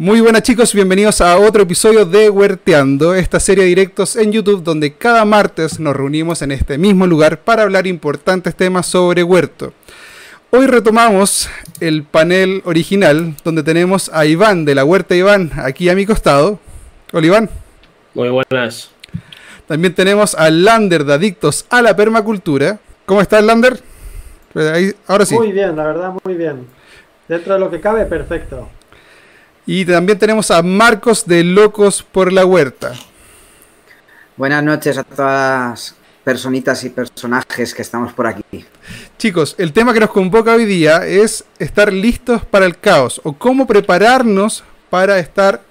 Muy buenas chicos, bienvenidos a otro episodio de Huerteando, esta serie de directos en YouTube donde cada martes nos reunimos en este mismo lugar para hablar importantes temas sobre huerto. Hoy retomamos el panel original donde tenemos a Iván de la Huerta Iván aquí a mi costado. Hola Iván. Muy buenas. También tenemos a Lander de Adictos a la Permacultura. ¿Cómo estás, Lander? Ahora sí. Muy bien, la verdad, muy bien. Dentro de lo que cabe, perfecto. Y también tenemos a Marcos de Locos por la Huerta. Buenas noches a todas las personitas y personajes que estamos por aquí. Chicos, el tema que nos convoca hoy día es estar listos para el caos, o cómo prepararnos para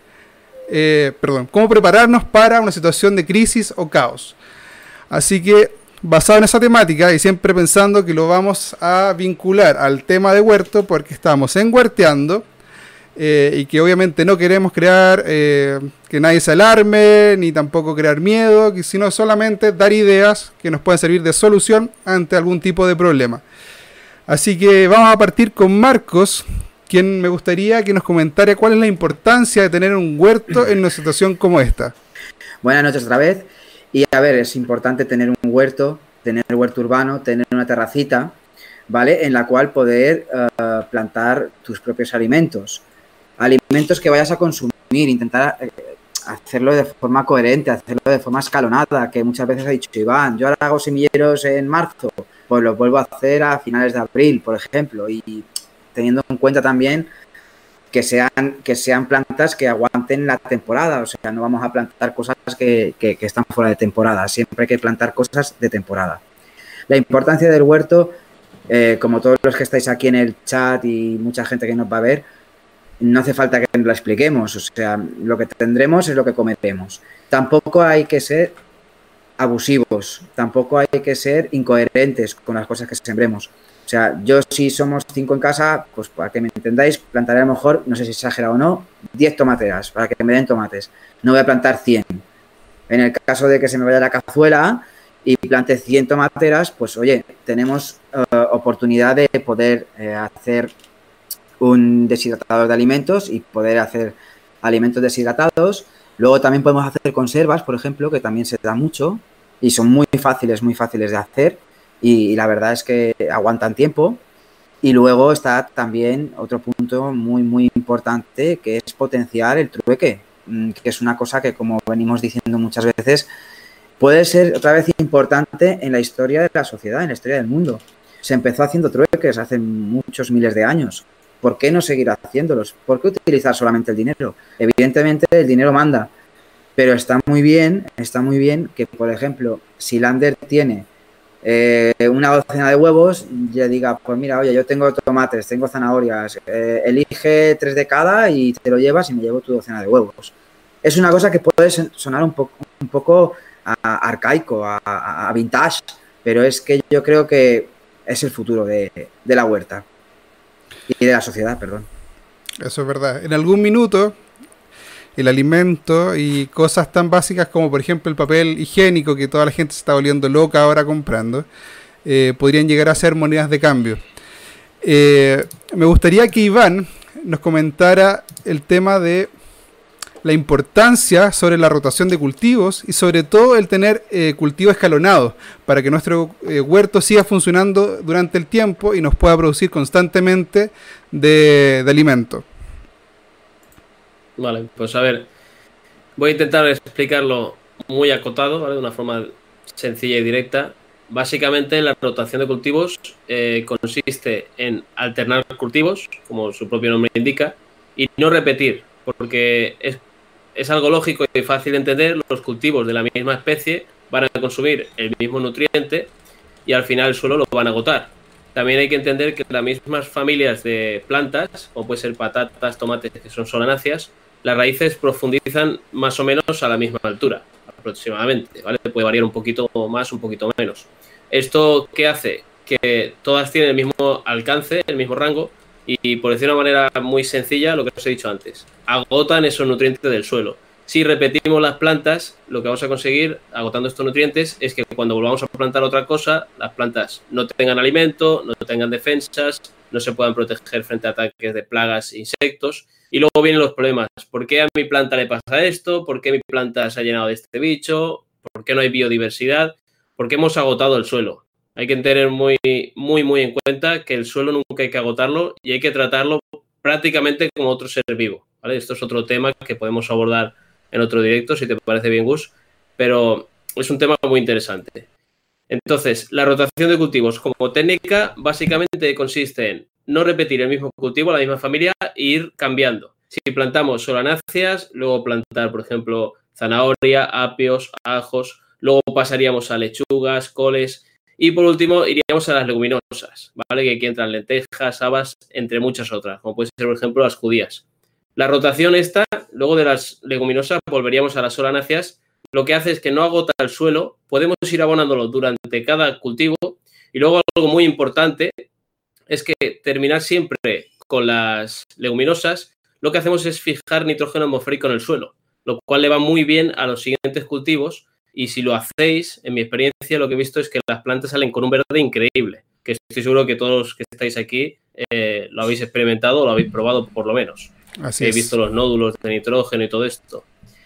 cómo prepararnos para una situación de crisis o caos. Así que, basado en esa temática y siempre pensando que lo vamos a vincular al tema de huerto, porque estamos en Huerteando, y que obviamente no queremos crear que nadie se alarme, ni tampoco crear miedo, sino solamente dar ideas que nos puedan servir de solución ante algún tipo de problema. Así que vamos a partir con Marcos, quien me gustaría que nos comentara cuál es la importancia de tener un huerto en una situación como esta. Buenas noches otra vez. Y a ver, es importante tener un huerto urbano, tener una terracita, ¿vale? En la cual poder plantar tus propios alimentos. Alimentos que vayas a consumir, intentar hacerlo de forma coherente, hacerlo de forma escalonada, que muchas veces ha dicho Iván, yo ahora hago semilleros en marzo, pues los vuelvo a hacer a finales de abril, por ejemplo, y teniendo en cuenta también que sean plantas que aguanten la temporada, o sea, no vamos a plantar cosas que están fuera de temporada, siempre hay que plantar cosas de temporada. La importancia del huerto, como todos los que estáis aquí en el chat y mucha gente que nos va a ver, no hace falta que lo expliquemos, o sea, lo que tendremos es lo que comeremos. Tampoco hay que ser abusivos, tampoco hay que ser incoherentes con las cosas que sembremos. O sea, yo si somos 5 en casa, pues para que me entendáis, plantaré a lo mejor, no sé si exagera o no, 10 tomateras, para que me den tomates. No voy a plantar 100. En el caso de que se me vaya la cazuela y plante 100 tomateras, pues oye, tenemos oportunidad de poder hacer un deshidratador de alimentos y poder hacer alimentos deshidratados. Luego también podemos hacer conservas, por ejemplo, que también se da mucho y son muy fáciles de hacer y la verdad es que aguantan tiempo. Y luego está también otro punto muy importante, que es potenciar el trueque, que es una cosa que, como venimos diciendo muchas veces, puede ser otra vez importante en la historia de la sociedad, en la historia del mundo. Se empezó haciendo trueques hace muchos miles de años. ¿Por qué no seguir haciéndolos? ¿Por qué utilizar solamente el dinero? Evidentemente el dinero manda, pero está muy bien que, por ejemplo, si Lander tiene una docena de huevos, ya diga, pues mira, oye, yo tengo tomates, tengo zanahorias, elige 3 de cada y te lo llevas y me llevo tu docena de huevos. Es una cosa que puede sonar un poco arcaico, a vintage, pero es que yo creo que es el futuro de la huerta. Y de la sociedad, perdón. Eso es verdad. En algún minuto, el alimento y cosas tan básicas como, por ejemplo, el papel higiénico, que toda la gente se está volviendo loca ahora comprando, podrían llegar a ser monedas de cambio. Me gustaría que Iván nos comentara el tema de la importancia sobre la rotación de cultivos y sobre todo el tener cultivos escalonados para que nuestro huerto siga funcionando durante el tiempo y nos pueda producir constantemente de alimento. Vale, pues a ver, voy a intentar explicarlo muy acotado, ¿vale? De una forma sencilla y directa. Básicamente la rotación de cultivos consiste en alternar cultivos, como su propio nombre indica, y no repetir, porque es algo lógico y fácil de entender. Los cultivos de la misma especie van a consumir el mismo nutriente y al final el suelo lo van a agotar. También hay que entender que las mismas familias de plantas, como puede ser patatas, tomates, que son solanáceas, las raíces profundizan más o menos a la misma altura, aproximadamente, ¿vale? Puede variar un poquito más, un poquito menos. ¿Esto qué hace? Que todas tienen el mismo alcance, el mismo rango, y por decir de una manera muy sencilla, lo que os he dicho antes, agotan esos nutrientes del suelo. Si repetimos las plantas, lo que vamos a conseguir agotando estos nutrientes es que cuando volvamos a plantar otra cosa, las plantas no tengan alimento, no tengan defensas, no se puedan proteger frente a ataques de plagas e insectos. Y luego vienen los problemas. ¿Por qué a mi planta le pasa esto? ¿Por qué mi planta se ha llenado de este bicho? ¿Por qué no hay biodiversidad? ¿Por qué hemos agotado el suelo? Hay que tener muy en cuenta que el suelo nunca hay que agotarlo y hay que tratarlo prácticamente como otro ser vivo, ¿vale? Esto es otro tema que podemos abordar en otro directo, si te parece bien, Gus, pero es un tema muy interesante. Entonces, la rotación de cultivos como técnica básicamente consiste en no repetir el mismo cultivo, la misma familia, e ir cambiando. Si plantamos solanáceas, luego plantar, por ejemplo, zanahoria, apios, ajos, luego pasaríamos a lechugas, coles y por último iríamos a las leguminosas, ¿vale? Que aquí entran lentejas, habas, entre muchas otras, como puede ser, por ejemplo, las judías. La rotación esta, luego de las leguminosas, volveríamos a las solanáceas. Lo que hace es que no agota el suelo, podemos ir abonándolo durante cada cultivo y luego algo muy importante es que terminar siempre con las leguminosas, lo que hacemos es fijar nitrógeno atmosférico en el suelo, lo cual le va muy bien a los siguientes cultivos y si lo hacéis, en mi experiencia lo que he visto es que las plantas salen con un verde increíble, que estoy seguro que todos los que estáis aquí lo habéis experimentado o lo habéis probado por lo menos. Así He visto los nódulos de nitrógeno y todo esto.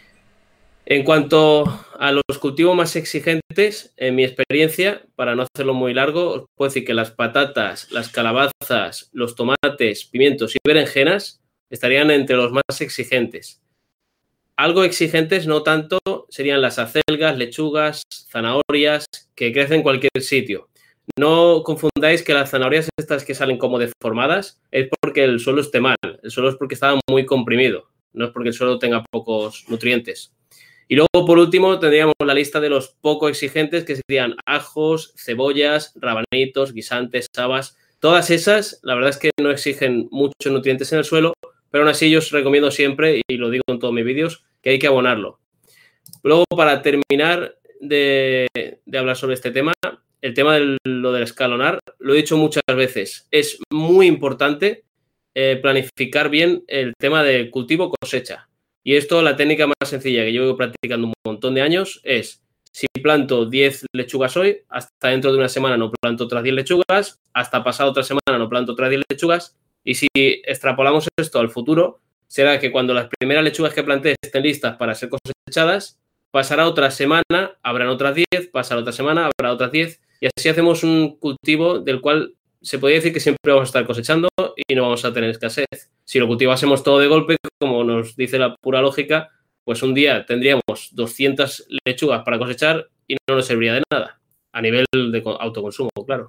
En cuanto a los cultivos más exigentes, en mi experiencia, para no hacerlo muy largo, os puedo decir que las patatas, las calabazas, los tomates, pimientos y berenjenas estarían entre los más exigentes. Algo exigentes, no tanto, serían las acelgas, lechugas, zanahorias, que crecen en cualquier sitio. No confundáis que las zanahorias estas que salen como deformadas es porque el suelo esté mal, el suelo es porque está muy comprimido, no es porque el suelo tenga pocos nutrientes. Y luego, por último, tendríamos la lista de los poco exigentes, que serían ajos, cebollas, rabanitos, guisantes, habas. Todas esas, la verdad es que no exigen muchos nutrientes en el suelo, pero aún así yo os recomiendo siempre, y lo digo en todos mis vídeos, que hay que abonarlo. Luego, para terminar de hablar sobre este tema, el tema de lo del escalonar, lo he dicho muchas veces, es muy importante planificar bien el tema del cultivo-cosecha. Y esto, la técnica más sencilla que yo llevo practicando un montón de años es, si planto 10 lechugas hoy, hasta dentro de una semana no planto otras 10 lechugas, hasta pasado otra semana no planto otras 10 lechugas, y si extrapolamos esto al futuro, será que cuando las primeras lechugas que planté estén listas para ser cosechadas, pasará otra semana, habrán otras 10, pasará otra semana, habrá otras 10, y así hacemos un cultivo del cual se podría decir que siempre vamos a estar cosechando y no vamos a tener escasez. Si lo cultivásemos todo de golpe, como nos dice la pura lógica, pues un día tendríamos 200 lechugas para cosechar y no nos serviría de nada, a nivel de autoconsumo, claro.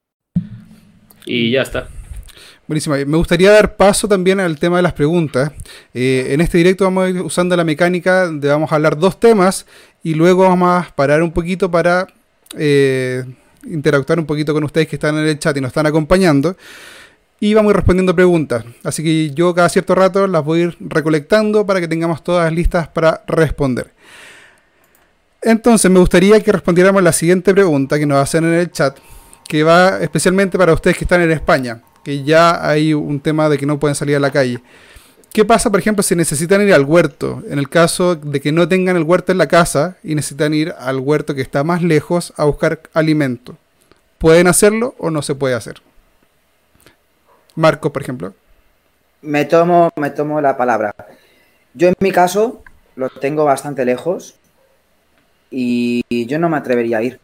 Y ya está. Buenísimo. Me gustaría dar paso también al tema de las preguntas. En este directo vamos a ir usando la mecánica de vamos a hablar 2 temas y luego vamos a parar un poquito para interactuar un poquito con ustedes que están en el chat y nos están acompañando. Y vamos a ir respondiendo preguntas. Así que yo cada cierto rato las voy a ir recolectando para que tengamos todas listas para responder. Entonces me gustaría que respondiéramos la siguiente pregunta que nos hacen en el chat, que va especialmente para ustedes que están en España, que ya hay un tema de que no pueden salir a la calle. ¿Qué pasa, por ejemplo, si necesitan ir al huerto? En el caso de que no tengan el huerto en la casa y necesitan ir al huerto que está más lejos a buscar alimento. ¿Pueden hacerlo o no se puede hacer? Marco, por ejemplo. Me tomo la palabra. Yo en mi caso lo tengo bastante lejos y yo no me atrevería a ir.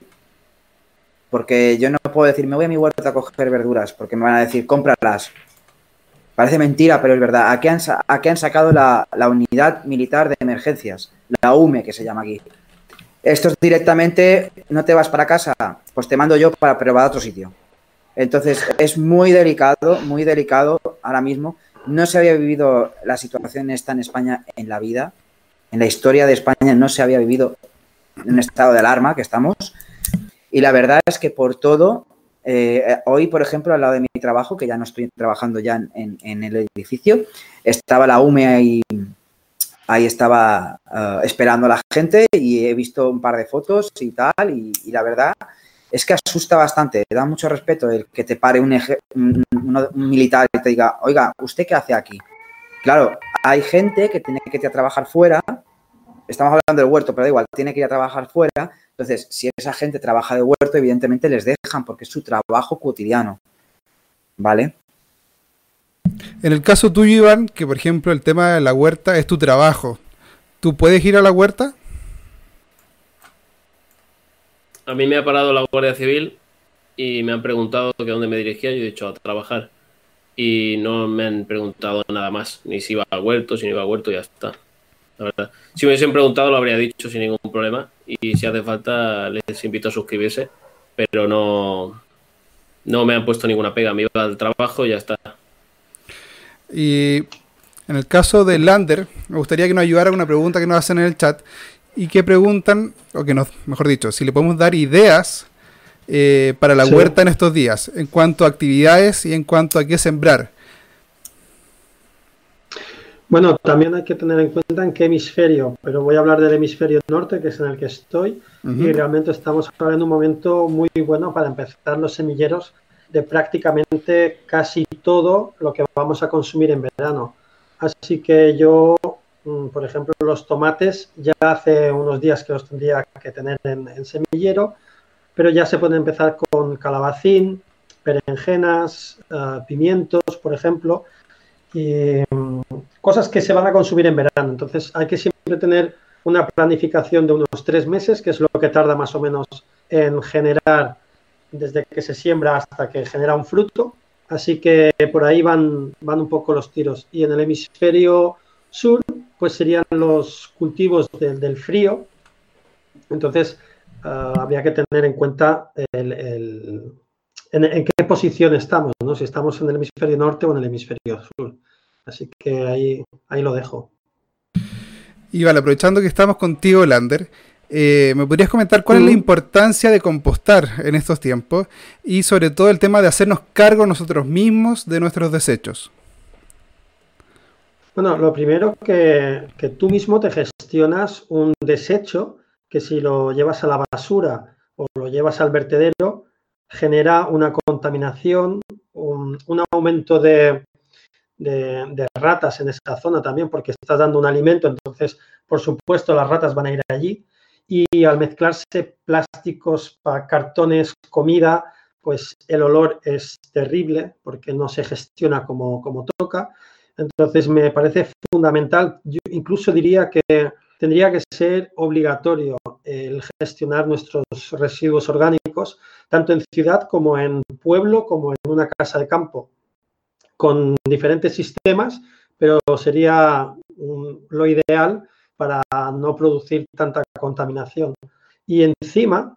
Porque yo no puedo decir, me voy a mi huerta a coger verduras, porque me van a decir, cómpralas. Parece mentira, pero es verdad. ¿A qué han sacado la unidad militar de emergencias? La UME, que se llama aquí. Esto es directamente, no te vas para casa, pues te mando yo para probar a otro sitio. Entonces, es muy delicado ahora mismo. No se había vivido la situación esta en España en la vida. En la historia de España no se había vivido en un estado de alarma que estamos. Y la verdad es que por todo, hoy, por ejemplo, al lado de mi trabajo, que ya no estoy trabajando ya en el edificio, estaba la UME ahí estaba esperando a la gente y he visto un par de fotos y tal. Y la verdad es que asusta bastante, da mucho respeto el que te pare un militar y te diga, oiga, ¿usted qué hace aquí? Claro, hay gente que tiene que ir a trabajar fuera, estamos hablando del huerto, pero da igual, tiene que ir a trabajar fuera, entonces si esa gente trabaja de huerto, evidentemente les dejan porque es su trabajo cotidiano, ¿vale? En el caso tuyo, Iván, que por ejemplo el tema de la huerta es tu trabajo, ¿tú puedes ir a la huerta? A mí me ha parado la Guardia Civil y me han preguntado que dónde me dirigía. Yo he dicho a trabajar. Y no me han preguntado nada más. Ni si iba al huerto, si no iba al huerto, ya está. La verdad. Si me hubiesen preguntado lo habría dicho sin ningún problema. Y si hace falta les invito a suscribirse. Pero no me han puesto ninguna pega. Me iba al trabajo y ya está. Y en el caso de Lander, me gustaría que nos ayudara con una pregunta que nos hacen en el chat. Y que preguntan, o que nos, mejor dicho, si le podemos dar ideas para la huerta en estos días, en cuanto a actividades y en cuanto a qué sembrar. Bueno, también hay que tener en cuenta en qué hemisferio, pero voy a hablar del hemisferio norte, que es en el que estoy, y realmente estamos ahora en un momento muy bueno para empezar los semilleros de prácticamente casi todo lo que vamos a consumir en verano. Así que yo, por ejemplo, los tomates ya hace unos días que los tendría que tener en semillero, pero ya se puede empezar con calabacín, berenjenas, pimientos, por ejemplo, y cosas que se van a consumir en verano. Entonces hay que siempre tener una planificación de unos 3 meses, que es lo que tarda más o menos en generar desde que se siembra hasta que genera un fruto. Así que por ahí van un poco los tiros. Y en el hemisferio sur, pues serían los cultivos del frío. Entonces habría que tener en cuenta en qué posición estamos, ¿no? Si estamos en el hemisferio norte o en el hemisferio sur. Así que ahí lo dejo. Y vale, aprovechando que estamos contigo, Lander, ¿me podrías comentar cuál es la importancia de compostar en estos tiempos? Y sobre todo el tema de hacernos cargo nosotros mismos de nuestros desechos. Bueno, lo primero que tú mismo te gestionas un desecho que si lo llevas a la basura o lo llevas al vertedero, genera una contaminación, un aumento de ratas en esa zona también, porque estás dando un alimento, entonces, por supuesto, las ratas van a ir allí. Y al mezclarse plásticos, cartones, comida, pues el olor es terrible porque no se gestiona como toca. Entonces, me parece fundamental. Yo incluso diría que tendría que ser obligatorio el gestionar nuestros residuos orgánicos, tanto en ciudad como en pueblo, como en una casa de campo, con diferentes sistemas, pero sería lo ideal para no producir tanta contaminación. Y encima,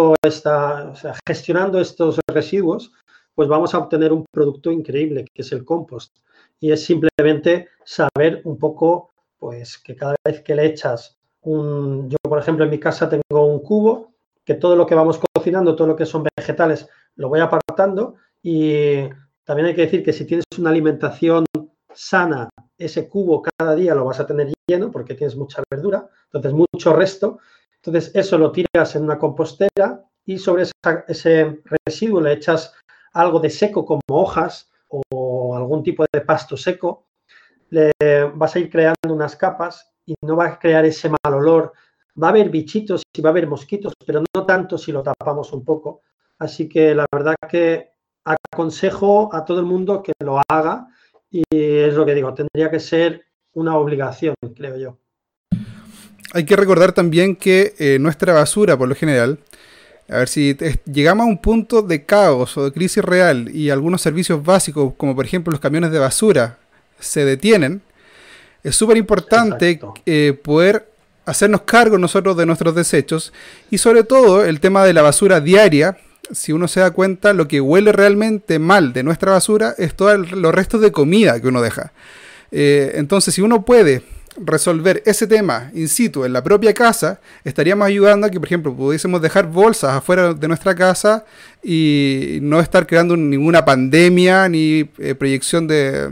gestionando estos residuos, pues vamos a obtener un producto increíble, que es el compost. Y es simplemente saber un poco, pues, que cada vez que le echas yo, por ejemplo, en mi casa tengo un cubo, que todo lo que vamos cocinando, todo lo que son vegetales, lo voy apartando. Y también hay que decir que si tienes una alimentación sana, ese cubo cada día lo vas a tener lleno porque tienes mucha verdura, entonces mucho resto. Entonces eso lo tiras en una compostera y sobre ese residuo le echas algo de seco como hojas o algún tipo de pasto seco. Le vas a ir creando unas capas y no va a crear ese mal olor. Va a haber bichitos y va a haber mosquitos, pero no tanto si lo tapamos un poco. Así que la verdad que aconsejo a todo el mundo que lo haga y es lo que digo, tendría que ser una obligación, creo yo. Hay que recordar también que nuestra basura, por lo general, a ver si llegamos a un punto de caos o de crisis real y algunos servicios básicos, como por ejemplo los camiones de basura, se detienen, es súper importante poder hacernos cargo nosotros de nuestros desechos y sobre todo el tema de la basura diaria. Si uno se da cuenta, lo que huele realmente mal de nuestra basura es todos los restos de comida que uno deja. Entonces, si uno puede resolver ese tema in situ en la propia casa, estaríamos ayudando a que, por ejemplo, pudiésemos dejar bolsas afuera de nuestra casa y no estar creando ninguna pandemia ni proyección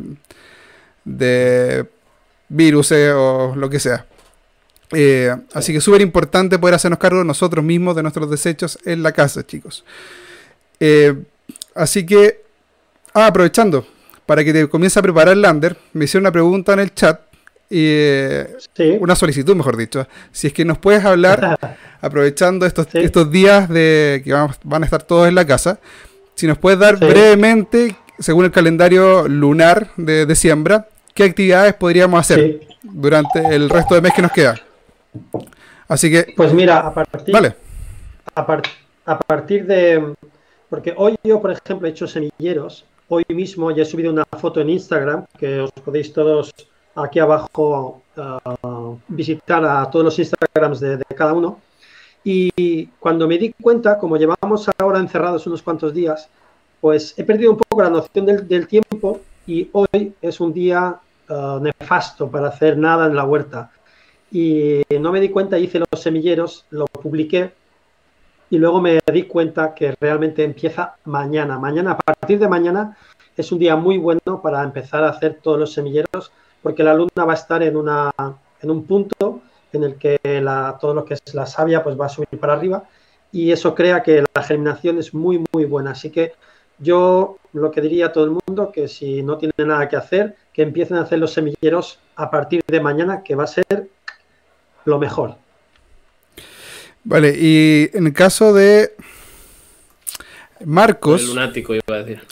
de virus o lo que sea. Así que es súper importante poder hacernos cargo nosotros mismos de nuestros desechos en la casa, chicos. Así que, aprovechando, para que te comience a preparar, Lander, me hicieron una pregunta en el chat, una solicitud, mejor dicho. Si es que nos puedes hablar, aprovechando estos días de que van a estar todos en la casa, si nos puedes dar brevemente según el calendario lunar de siembra, qué actividades podríamos hacer durante el resto del mes que nos queda. Así que... Pues mira, a partir, vale. a partir de... Porque hoy yo, por ejemplo, he hecho semilleros. Hoy mismo ya he subido una foto en Instagram, que os podéis todos aquí abajo visitar a todos los Instagrams de cada uno. Y cuando me di cuenta, como llevamos ahora encerrados unos cuantos días, pues he perdido un poco la noción del tiempo y hoy es un día nefasto para hacer nada en la huerta. Y no me di cuenta, hice los semilleros, lo publiqué y luego me di cuenta que realmente empieza mañana. Mañana, a partir de mañana, es un día muy bueno para empezar a hacer todos los semilleros, porque la luna va a estar en un punto en el que todo lo que es la savia pues va a subir para arriba y eso crea que la germinación es muy, muy buena. Así que yo lo que diría a todo el mundo, que si no tiene nada que hacer, que empiecen a hacer los semilleros a partir de mañana, que va a ser lo mejor. Vale, y en el caso de Marcos... El lunático, iba a decir.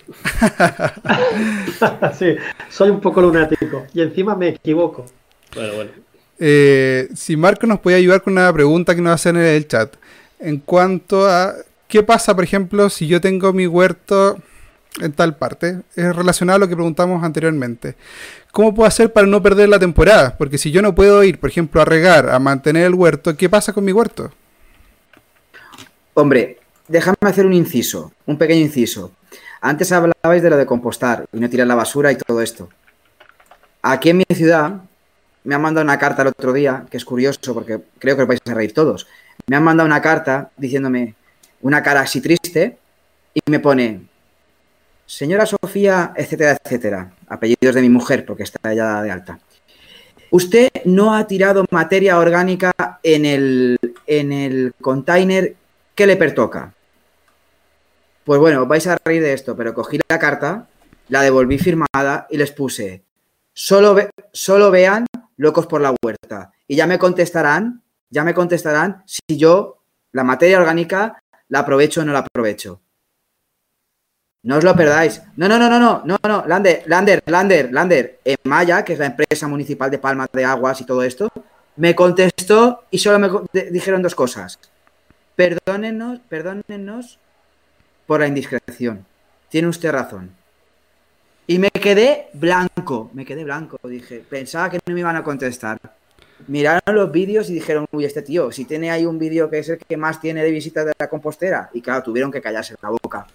Sí, soy un poco lunático y encima me equivoco. Bueno. Si Marcos nos puede ayudar con una pregunta que nos hacen en el chat. En cuanto a qué pasa, por ejemplo, si yo tengo mi huerto en tal parte. Es relacionado a lo que preguntamos anteriormente. ¿Cómo puedo hacer para no perder la temporada? Porque si yo no puedo ir, por ejemplo, a regar, a mantener el huerto, ¿qué pasa con mi huerto? Hombre, déjame hacer un pequeño inciso. Antes hablabais de lo de compostar y no tirar la basura y todo esto. Aquí en mi ciudad me han mandado una carta el otro día, que es curioso porque creo que os vais a reír todos. Me han mandado una carta diciéndome una cara así triste y me pone: señora Sofía, etcétera, etcétera. Apellidos de mi mujer porque está ella de alta. Usted no ha tirado materia orgánica en el container que le pertoca. Pues bueno, os vais a reír de esto, pero cogí la carta, la devolví firmada y les puse: solo vean Locos por la Huerta. Y ya me contestarán si yo la materia orgánica la aprovecho o no la aprovecho. No os lo perdáis. No. Lander. Maya, que es la empresa municipal de Palma de Aguas y todo esto, me contestó y solo me dijeron dos cosas. Perdónennos por la indiscreción. Tiene usted razón. Y me quedé blanco. Dije, pensaba que no me iban a contestar. Miraron los vídeos y dijeron: uy, este tío, si tiene ahí un vídeo que es el que más tiene de visitas de la compostera. Y claro, tuvieron que callarse la boca.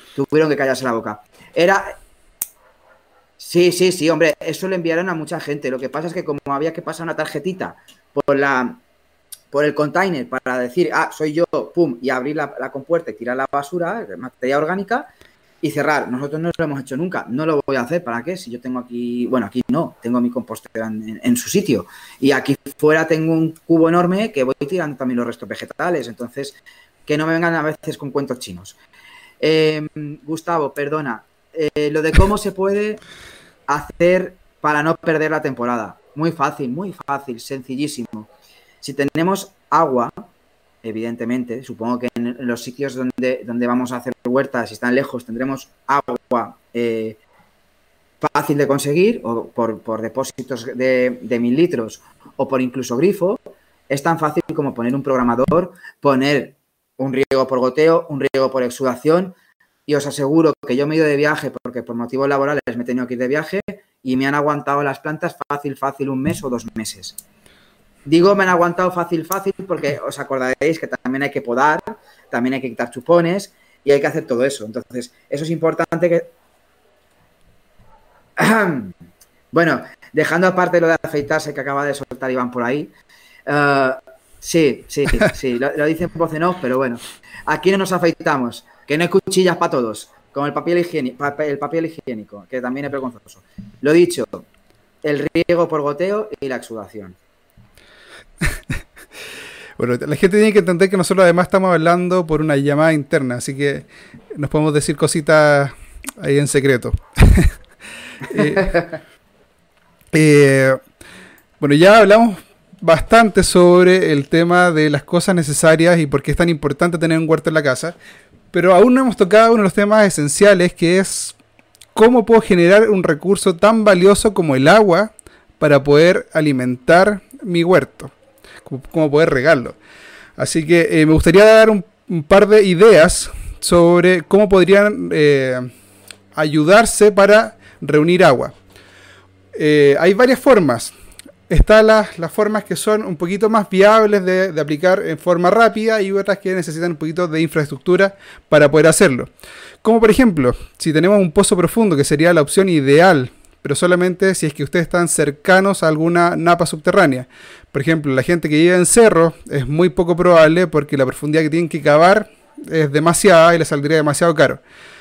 Sí, hombre, eso le enviaron a mucha gente. Lo que pasa es que como había que pasar una tarjetita por el container para decir: soy yo, pum, y abrir la compuerta y tirar la basura, materia orgánica, y cerrar. Nosotros no lo hemos hecho nunca. No lo voy a hacer. ¿Para qué? Si yo tengo aquí... Bueno, aquí no. Tengo mi compostera en su sitio. Y aquí fuera tengo un cubo enorme que voy tirando también los restos vegetales. Entonces, que no me vengan a veces con cuentos chinos. Gustavo, perdona. Lo de cómo se puede hacer para no perder la temporada. Muy fácil, sencillísimo. Si tenemos agua, evidentemente, supongo que en los sitios donde vamos a hacer huertas, si están lejos, tendremos agua fácil de conseguir, o por depósitos de 1000 litros, o por incluso grifo. Es tan fácil como poner un programador, poner un riego por goteo, un riego por exudación, y os aseguro que yo me he ido de viaje porque por motivos laborales me he tenido que ir de viaje y me han aguantado las plantas fácil 1 mes o 2 meses. Digo, me han aguantado fácil porque os acordaréis que también hay que podar, también hay que quitar chupones y hay que hacer todo eso. Entonces, eso es importante que... Bueno, dejando aparte lo de afeitarse que acaba de soltar Iván por ahí. Sí, lo dicen en voz en off, pero bueno. Aquí no nos afeitamos, que no hay cuchillas para todos, como el papel higiénico, que también es vergonzoso. Lo dicho, el riego por goteo y la exudación. Bueno, la gente tiene que entender que nosotros además estamos hablando por una llamada interna, así que nos podemos decir cositas ahí en secreto. Bueno, ya hablamos bastante sobre el tema de las cosas necesarias y por qué es tan importante tener un huerto en la casa, pero aún no hemos tocado uno de los temas esenciales, que es ¿cómo puedo generar un recurso tan valioso como el agua para poder alimentar mi huerto? ¿Cómo poder regarlo? Así que me gustaría dar un par de ideas sobre cómo podrían ayudarse para reunir agua. Hay varias formas. Están las formas que son un poquito más viables de aplicar en forma rápida y otras que necesitan un poquito de infraestructura para poder hacerlo. Como por ejemplo, si tenemos un pozo profundo, que sería la opción ideal, pero solamente si es que ustedes están cercanos a alguna napa subterránea. Por ejemplo, la gente que vive en cerro es muy poco probable porque la profundidad que tienen que cavar es demasiada y les saldría demasiado caro.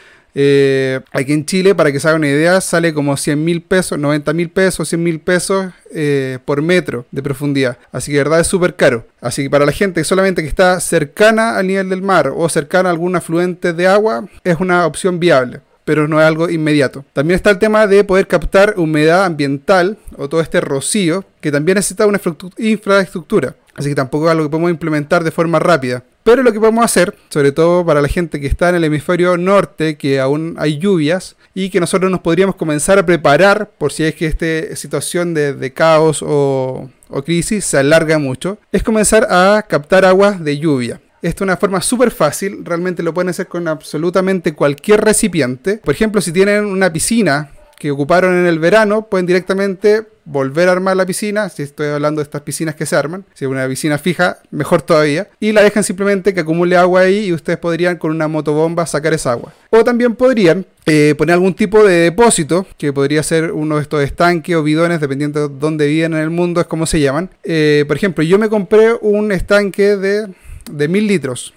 Aquí en Chile, para que se hagan una idea, sale como 100.000 pesos, 90.000 pesos, 100.000 pesos por metro de profundidad. Así que de verdad es súper caro. Así que para la gente solamente que está cercana al nivel del mar o cercana a algún afluente de agua, es una opción viable, pero no es algo inmediato. También está el tema de poder captar humedad ambiental o todo este rocío, que también necesita una infraestructura. Así que tampoco es algo que podemos implementar de forma rápida. Pero lo que podemos hacer, sobre todo para la gente que está en el hemisferio norte, que aún hay lluvias, y que nosotros nos podríamos comenzar a preparar por si es que esta situación de caos o crisis se alarga mucho, es comenzar a captar aguas de lluvia. Esta es una forma súper fácil, realmente lo pueden hacer con absolutamente cualquier recipiente. Por ejemplo, si tienen una piscina que ocuparon en el verano, pueden directamente volver a armar la piscina, si estoy hablando de estas piscinas que se arman, si es una piscina fija, mejor todavía, y la dejan simplemente que acumule agua ahí y ustedes podrían con una motobomba sacar esa agua. O también podrían poner algún tipo de depósito, que podría ser uno de estos estanques o bidones, dependiendo de dónde viven en el mundo, es como se llaman. Por ejemplo, yo me compré un estanque de 1.000 litros.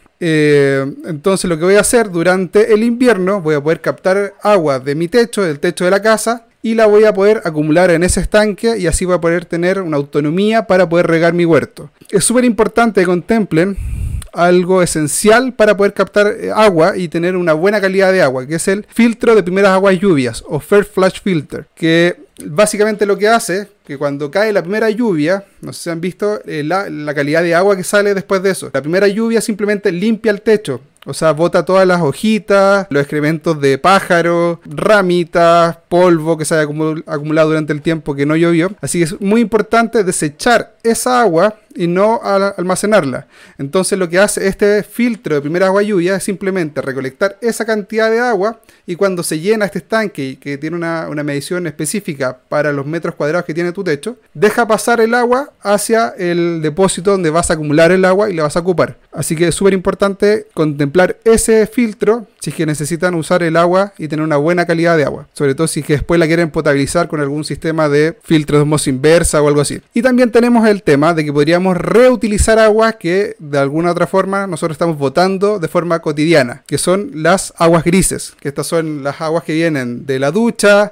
Entonces lo que voy a hacer durante el invierno, voy a poder captar agua de mi techo, del techo de la casa, y la voy a poder acumular en ese estanque y así voy a poder tener una autonomía para poder regar mi huerto. Es súper importante que contemplen algo esencial para poder captar agua y tener una buena calidad de agua, que es el filtro de primeras aguas lluvias o First Flash Filter, que básicamente lo que hace que cuando cae la primera lluvia, no sé si han visto la calidad de agua que sale después de eso. La primera lluvia simplemente limpia el techo, o sea, bota todas las hojitas, los excrementos de pájaros, ramitas, polvo que se haya acumulado durante el tiempo que no llovió. Así que es muy importante desechar esa agua y no almacenarla. Entonces lo que hace este filtro de primera agua lluvia es simplemente recolectar esa cantidad de agua, y cuando se llena este estanque, que tiene una medición específica para los metros cuadrados que tiene tu techo, deja pasar el agua hacia el depósito donde vas a acumular el agua y la vas a ocupar. Así que es súper importante contemplar ese filtro si es que necesitan usar el agua y tener una buena calidad de agua, sobre todo si es que después la quieren potabilizar con algún sistema de filtro de osmosis inversa o algo así. Y también tenemos el tema de que podríamos reutilizar agua que de alguna otra forma nosotros estamos botando de forma cotidiana, que son las aguas grises, que estas son las aguas que vienen de la ducha,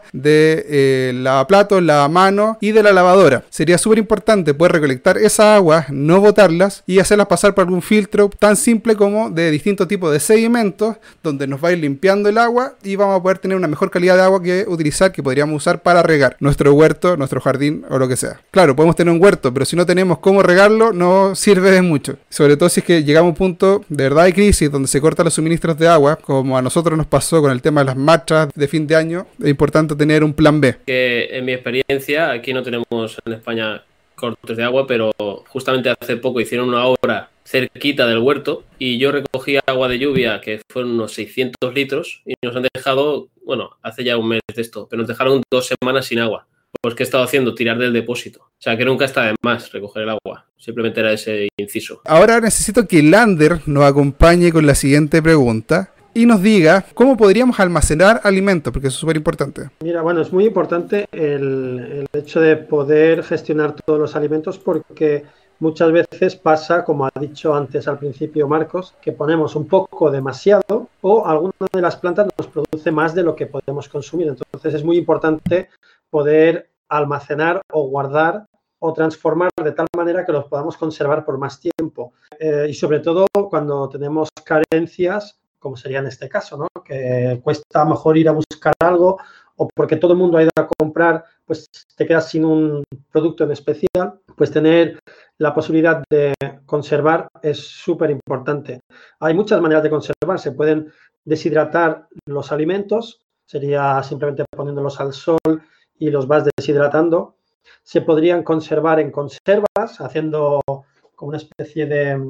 de lavaplatos, lavamanos y de la lavadora. Sería súper importante poder recolectar esas aguas, no botarlas y hacerlas pasar por algún filtro tan simple como de distintos tipos de sedimentos, donde nos va a ir limpiando el agua y vamos a poder tener una mejor calidad de agua que utilizar, que podríamos usar para regar nuestro huerto, nuestro jardín o lo que sea. Claro, podemos tener un huerto, pero si no tenemos cómo regarlo, no sirve de mucho. Sobre todo si es que llegamos a un punto de verdad de crisis donde se cortan los suministros de agua, como a nosotros nos pasó con el tema de las marchas de fin de año. Es importante tener un plan B. Que en mi experiencia, aquí no tenemos en España cortes de agua, pero justamente hace poco hicieron una obra cerquita del huerto y yo recogí agua de lluvia que fueron unos 600 litros y nos han dejado, bueno, hace ya un mes de esto, pero nos dejaron 2 semanas sin agua. Pues ¿qué he estado haciendo? Tirar del depósito. O sea, que nunca está de más recoger el agua. Simplemente era ese inciso. Ahora necesito que Lander nos acompañe con la siguiente pregunta y nos diga cómo podríamos almacenar alimentos, porque eso es súper importante. Mira, bueno, es muy importante el hecho de poder gestionar todos los alimentos, porque muchas veces pasa, como ha dicho antes al principio Marcos, que ponemos un poco demasiado o alguna de las plantas nos produce más de lo que podemos consumir. Entonces es muy importante poder almacenar o guardar o transformar de tal manera que los podamos conservar por más tiempo. Y sobre todo cuando tenemos carencias, como sería en este caso, ¿no? Que cuesta mejor ir a buscar algo o porque todo el mundo ha ido a comprar, pues te quedas sin un producto en especial, pues tener la posibilidad de conservar es súper importante. Hay muchas maneras de conservar. Se pueden deshidratar los alimentos, sería simplemente poniéndolos al sol y los vas deshidratando. Se podrían conservar en conservas, haciendo como una especie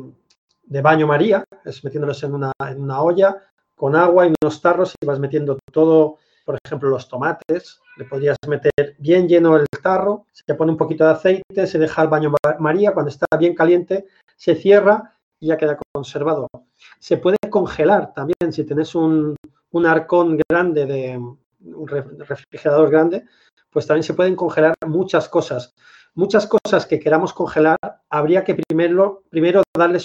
de baño María, es metiéndolos en una olla con agua y unos tarros y vas metiendo todo, por ejemplo, los tomates. Le podrías meter bien lleno el tarro, se pone un poquito de aceite, se deja el baño María, cuando está bien caliente se cierra y ya queda conservado. Se puede congelar también, si tenés un arcón grande, un refrigerador grande, pues también se pueden congelar muchas cosas. Muchas cosas que queramos congelar, habría que primero darles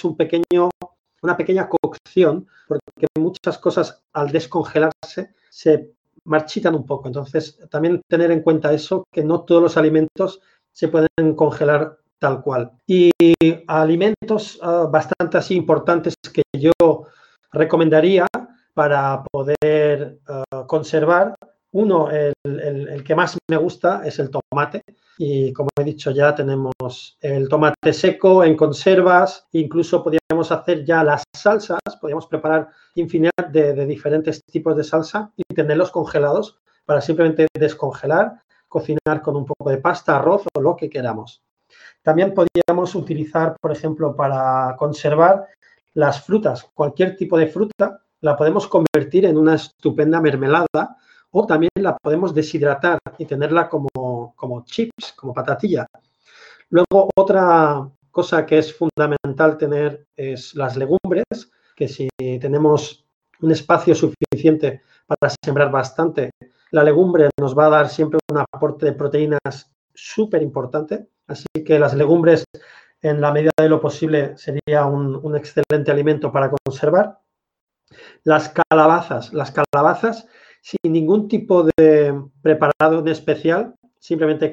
una pequeña cocción, porque muchas cosas al descongelarse se marchitan un poco. Entonces, también tener en cuenta eso, que no todos los alimentos se pueden congelar tal cual. Y alimentos bastante así importantes que yo recomendaría para poder conservar. Uno, el que más me gusta es el tomate. Y como he dicho ya, tenemos el tomate seco en conservas. Incluso podríamos hacer ya las salsas. Podríamos preparar infinidad de diferentes tipos de salsa y tenerlos congelados para simplemente descongelar, cocinar con un poco de pasta, arroz o lo que queramos. También podríamos utilizar, por ejemplo, para conservar las frutas. Cualquier tipo de fruta la podemos convertir en una estupenda mermelada o también la podemos deshidratar y tenerla como chips, como patatilla. Luego, otra cosa que es fundamental tener es las legumbres, que si tenemos un espacio suficiente para sembrar bastante, la legumbre nos va a dar siempre un aporte de proteínas súper importante. Así que las legumbres, en la medida de lo posible, sería un excelente alimento para conservar. Las calabazas sin ningún tipo de preparado en especial, simplemente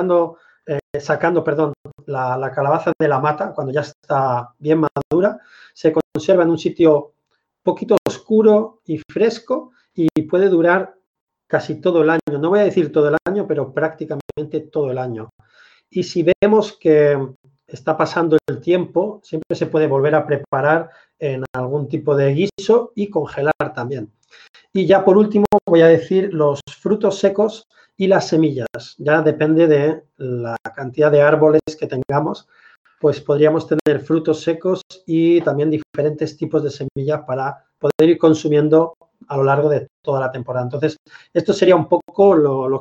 sacando la calabaza de la mata cuando ya está bien madura, se conserva en un sitio poquito oscuro y fresco y puede durar casi todo el año. No voy a decir todo el año, pero prácticamente todo el año. Y si vemos que está pasando el tiempo, siempre se puede volver a preparar en algún tipo de guiso y congelar también. Y ya por último voy a decir los frutos secos y las semillas. Ya depende de la cantidad de árboles que tengamos, pues podríamos tener frutos secos y también diferentes tipos de semillas para poder ir consumiendo a lo largo de toda la temporada. Entonces, esto sería un poco lo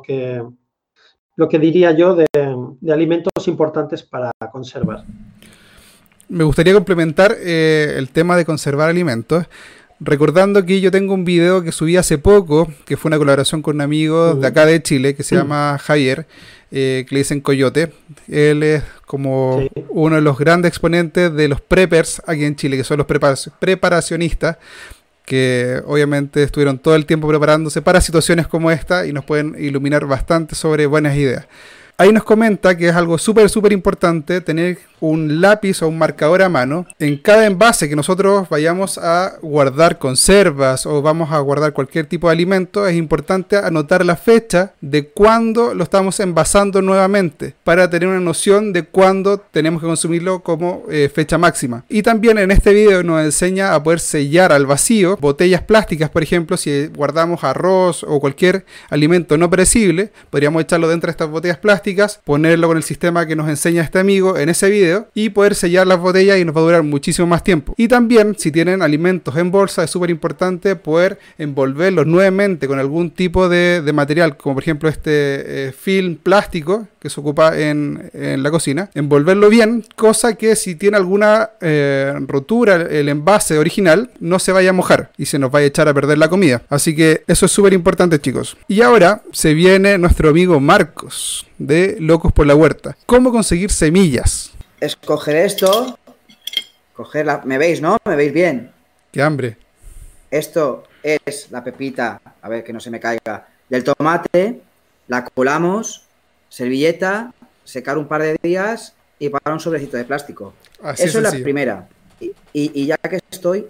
que diría yo de alimentos importantes para conservar. Me gustaría complementar el tema de conservar alimentos, recordando que yo tengo un video que subí hace poco, que fue una colaboración con un amigo de acá de Chile, que se llama Javier, que le dicen Coyote. Él es como uno de los grandes exponentes de los preppers aquí en Chile, que son los preparacionistas, que obviamente estuvieron todo el tiempo preparándose para situaciones como esta y nos pueden iluminar bastante sobre buenas ideas. Ahí nos comenta que es algo súper importante tener un lápiz o un marcador a mano en cada envase que nosotros vayamos a guardar conservas o vamos a guardar cualquier tipo de alimento. Es importante anotar la fecha de cuándo lo estamos envasando nuevamente para tener una noción de cuándo tenemos que consumirlo como fecha máxima. Y también en este video nos enseña a poder sellar al vacío botellas plásticas, por ejemplo. Si guardamos arroz o cualquier alimento no perecible, podríamos echarlo dentro de estas botellas plásticas, ponerlo con el sistema que nos enseña este amigo en ese video y poder sellar las botellas, y nos va a durar muchísimo más tiempo. Y también, si tienen alimentos en bolsa, es súper importante poder envolverlos nuevamente con algún tipo de material, como por ejemplo este film plástico que se ocupa en la cocina, envolverlo bien, cosa que si tiene alguna rotura el envase original, no se vaya a mojar y se nos vaya a echar a perder la comida. Así que eso es súper importante, chicos. Y ahora se viene nuestro amigo Marcos de Locos por la Huerta. ¿Cómo conseguir semillas? Escoger esto, cogerla, ¿me veis, no? ¿Me veis bien? ¡Qué hambre! Esto es la pepita, a ver que no se me caiga, del tomate, la colamos, servilleta, secar un par de días y para un sobrecito de plástico. Así eso es la primera. Y ya que estoy,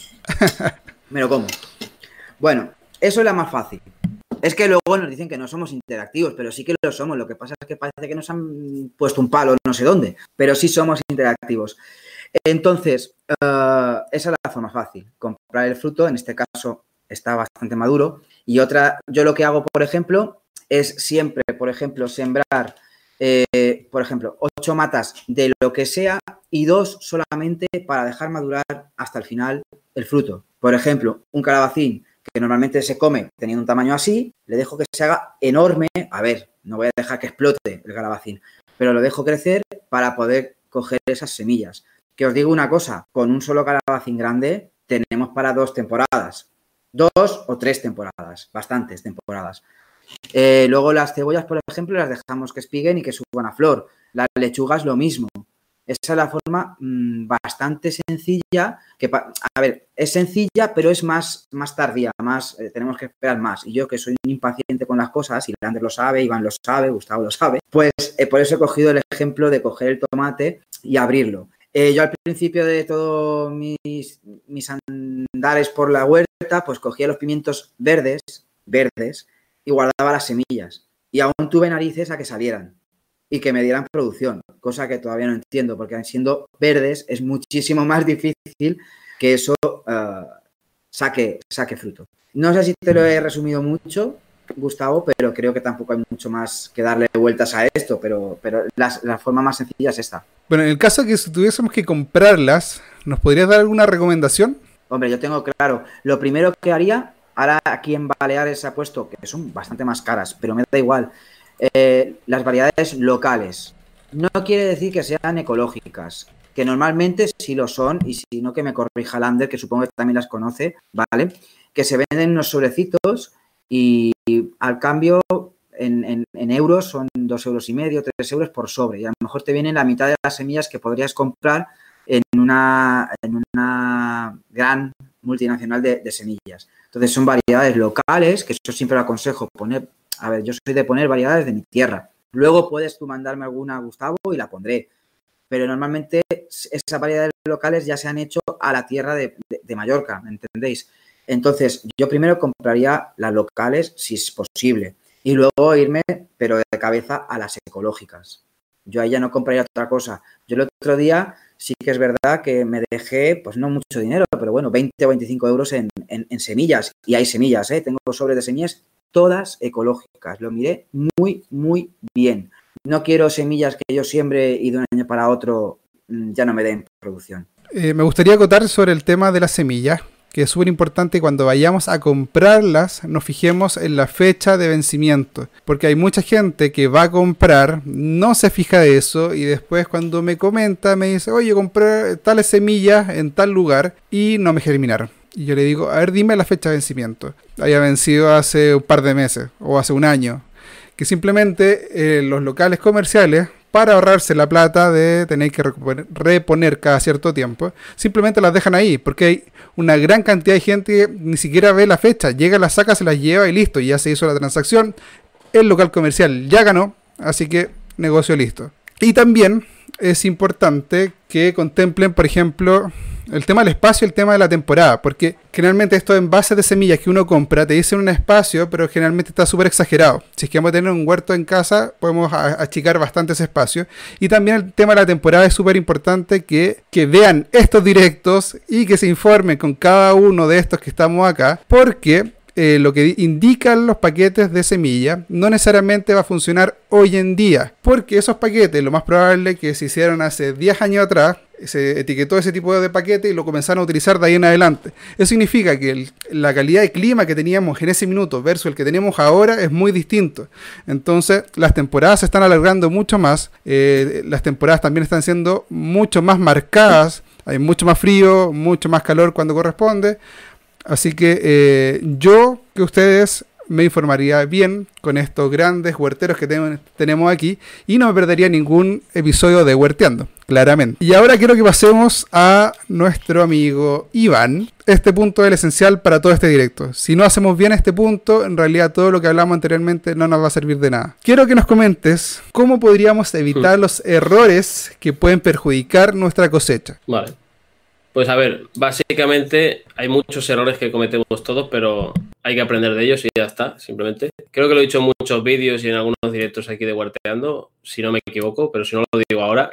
me lo como. Bueno, eso es la más fácil. Es que luego nos dicen que no somos interactivos, pero sí que lo somos. Lo que pasa es que parece que nos han puesto un palo no sé dónde, pero sí somos interactivos. Entonces, esa es la forma fácil. Comprar el fruto, en este caso está bastante maduro, Y otra, yo lo que hago, por ejemplo, es siempre, por ejemplo, sembrar, por ejemplo, 8 matas de lo que sea y 2 solamente para dejar madurar hasta el final el fruto. Por ejemplo, un calabacín que normalmente se come teniendo un tamaño así, le dejo que se haga enorme. A ver, no voy a dejar que explote el calabacín, pero lo dejo crecer para poder coger esas semillas. Que os digo una cosa, con un solo calabacín grande tenemos para 2 temporadas. 2 o 3 temporadas, bastantes temporadas. Luego las cebollas, por ejemplo, las dejamos que espiguen y que suban a flor. Las lechugas lo mismo. Esa es la forma bastante sencilla, que, a ver, es sencilla, pero es más tardía, tenemos que esperar más. Y yo, que soy un impaciente con las cosas, y Lander lo sabe, Iván lo sabe, Gustavo lo sabe, pues por eso he cogido el ejemplo de coger el tomate y abrirlo. Yo al principio de todos mis andares por la huerta, pues cogía los pimientos verdes, y guardaba las semillas. Y aún tuve narices a que salieran y que me dieran producción, cosa que todavía no entiendo, porque siendo verdes es muchísimo más difícil que eso saque fruto. No sé si te lo he resumido mucho, Gustavo, pero creo que tampoco hay mucho más que darle vueltas a esto, pero la forma más sencilla es esta. Bueno, en el caso de que si tuviésemos que comprarlas, ¿nos podrías dar alguna recomendación? Hombre, yo tengo claro, lo primero que haría, ahora aquí en Baleares se ha puesto, que son bastante más caras, pero me da igual, las variedades locales. No quiere decir que sean ecológicas, que normalmente sí lo son, y si no que me corrija Lander, que supongo que también las conoce, ¿vale? Que se venden unos sobrecitos y al cambio en euros son 2,5 euros, 3 euros por sobre, y a lo mejor te vienen la mitad de las semillas que podrías comprar en una gran multinacional de semillas. Entonces son variedades locales, que yo siempre lo aconsejo poner. A ver, yo soy de poner variedades de mi tierra. Luego puedes tú mandarme alguna, Gustavo, y la pondré. Pero normalmente esas variedades locales ya se han hecho a la tierra de Mallorca, ¿me entendéis? Entonces, yo primero compraría las locales, si es posible. Y luego irme, pero de cabeza, a las ecológicas. Yo ahí ya no compraría otra cosa. Yo el otro día sí que es verdad que me dejé, pues no mucho dinero, pero bueno, 20 o 25 euros en semillas. Y hay semillas, tengo sobres de semillas, todas ecológicas. Lo miré muy, muy bien. No quiero semillas que yo siembre y de un año para otro ya no me den producción. Me gustaría acotar sobre el tema de las semillas, que es súper importante cuando vayamos a comprarlas, nos fijemos en la fecha de vencimiento. Porque hay mucha gente que va a comprar, no se fija de eso, y después cuando me comenta, me dice, oye, compré tales semillas en tal lugar y no me germinaron. Y yo le digo, a ver, dime la fecha de vencimiento. Haya vencido hace un par de meses o hace un año. Que simplemente los locales comerciales, para ahorrarse la plata de tener que reponer cada cierto tiempo, simplemente las dejan ahí, porque hay una gran cantidad de gente que ni siquiera ve la fecha, llega, las saca, se las lleva y listo, ya se hizo la transacción, el local comercial ya ganó, así que negocio listo. Y también es importante que contemplen, por ejemplo, el tema del espacio y el tema de la temporada, porque generalmente estos envases de semillas que uno compra te dicen un espacio, pero generalmente está súper exagerado. Si es que vamos a tener un huerto en casa, podemos achicar bastante ese espacio. Y también el tema de la temporada es súper importante que vean estos directos y que se informen con cada uno de estos que estamos acá, porque lo que indican los paquetes de semilla no necesariamente va a funcionar hoy en día, porque esos paquetes lo más probable es que se hicieron hace 10 años atrás, se etiquetó ese tipo de paquete y lo comenzaron a utilizar de ahí en adelante. Eso significa que la calidad de clima que teníamos en ese minuto versus el que tenemos ahora es muy distinto. Entonces las temporadas se están alargando mucho más, las temporadas también están siendo mucho más marcadas, hay mucho más frío, mucho más calor cuando corresponde. Así que yo que ustedes me informaría bien con estos grandes huerteros que tenemos aquí y no me perdería ningún episodio de Huerteando, claramente. Y ahora quiero que pasemos a nuestro amigo Iván. Este punto es el esencial para todo este directo. Si no hacemos bien este punto, en realidad todo lo que hablamos anteriormente no nos va a servir de nada. Quiero que nos comentes cómo podríamos evitar los errores que pueden perjudicar nuestra cosecha. Vale. Pues a ver, básicamente hay muchos errores que cometemos todos, pero hay que aprender de ellos y ya está, simplemente. Creo que lo he dicho en muchos vídeos y en algunos directos aquí de Huerteando, si no me equivoco, pero si no lo digo ahora.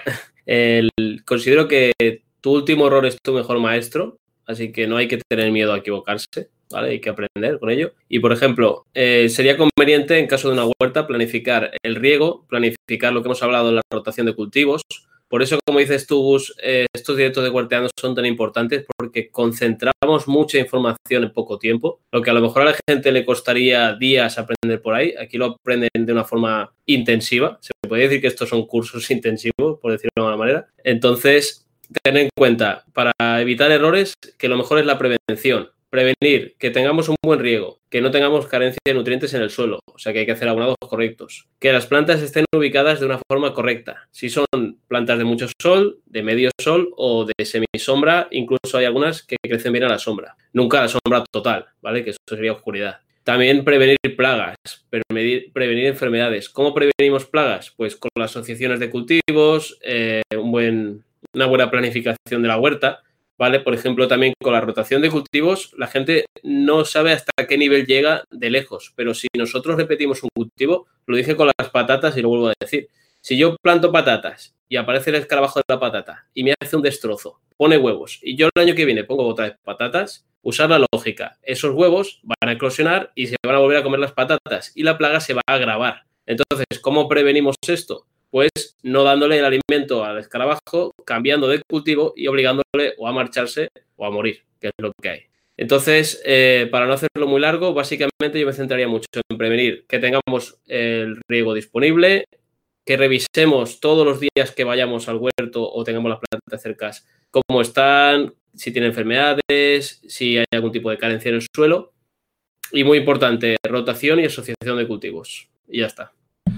Considero que tu último error es tu mejor maestro, así que no hay que tener miedo a equivocarse. ¿vale? Hay que aprender con ello. Y, por ejemplo, sería conveniente, en caso de una huerta, planificar el riego, planificar lo que hemos hablado en la rotación de cultivos. Por eso, como dices tú, Gus, estos directos de huerteando son tan importantes porque concentramos mucha información en poco tiempo. Lo que a lo mejor a la gente le costaría días aprender por ahí, aquí lo aprenden de una forma intensiva. Se puede decir que estos son cursos intensivos, por decirlo de alguna manera. Entonces, tener en cuenta, para evitar errores, que lo mejor es la prevención. Prevenir, que tengamos un buen riego, que no tengamos carencia de nutrientes en el suelo, o sea que hay que hacer abonados correctos, que las plantas estén ubicadas de una forma correcta. Si son plantas de mucho sol, de medio sol o de semisombra, incluso hay algunas que crecen bien a la sombra. Nunca a la sombra total, ¿vale? Que eso sería oscuridad. También prevenir plagas, prevenir enfermedades. ¿Cómo prevenimos plagas? Pues con las asociaciones de cultivos, una buena planificación de la huerta, ¿vale? Por ejemplo, también con la rotación de cultivos, la gente no sabe hasta qué nivel llega de lejos, pero si nosotros repetimos un cultivo, lo dije con las patatas y lo vuelvo a decir, si yo planto patatas y aparece el escarabajo de la patata y me hace un destrozo, pone huevos, y yo el año que viene pongo otra vez patatas, usar la lógica, esos huevos van a eclosionar y se van a volver a comer las patatas y la plaga se va a agravar. Entonces, ¿cómo prevenimos esto? Pues no dándole el alimento al escarabajo, cambiando de cultivo y obligándole o a marcharse o a morir, que es lo que hay. Entonces, para no hacerlo muy largo, básicamente yo me centraría mucho en prevenir que tengamos el riego disponible, que revisemos todos los días que vayamos al huerto o tengamos las plantas cercas, cómo están, si tienen enfermedades, si hay algún tipo de carencia en el suelo. Y muy importante, rotación y asociación de cultivos. Y ya está.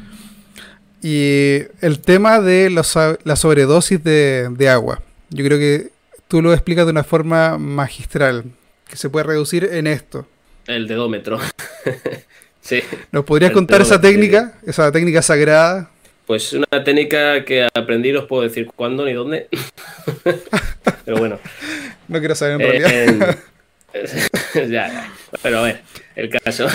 Y el tema de la sobredosis de agua. Yo creo que tú lo explicas de una forma magistral, que se puede reducir en esto. El dedómetro. Sí. ¿Nos podrías contar esa técnica sagrada? Pues una técnica que aprendí, no os puedo decir cuándo ni dónde. Pero bueno. No quiero saber en realidad. Ya. Pero a ver, el caso.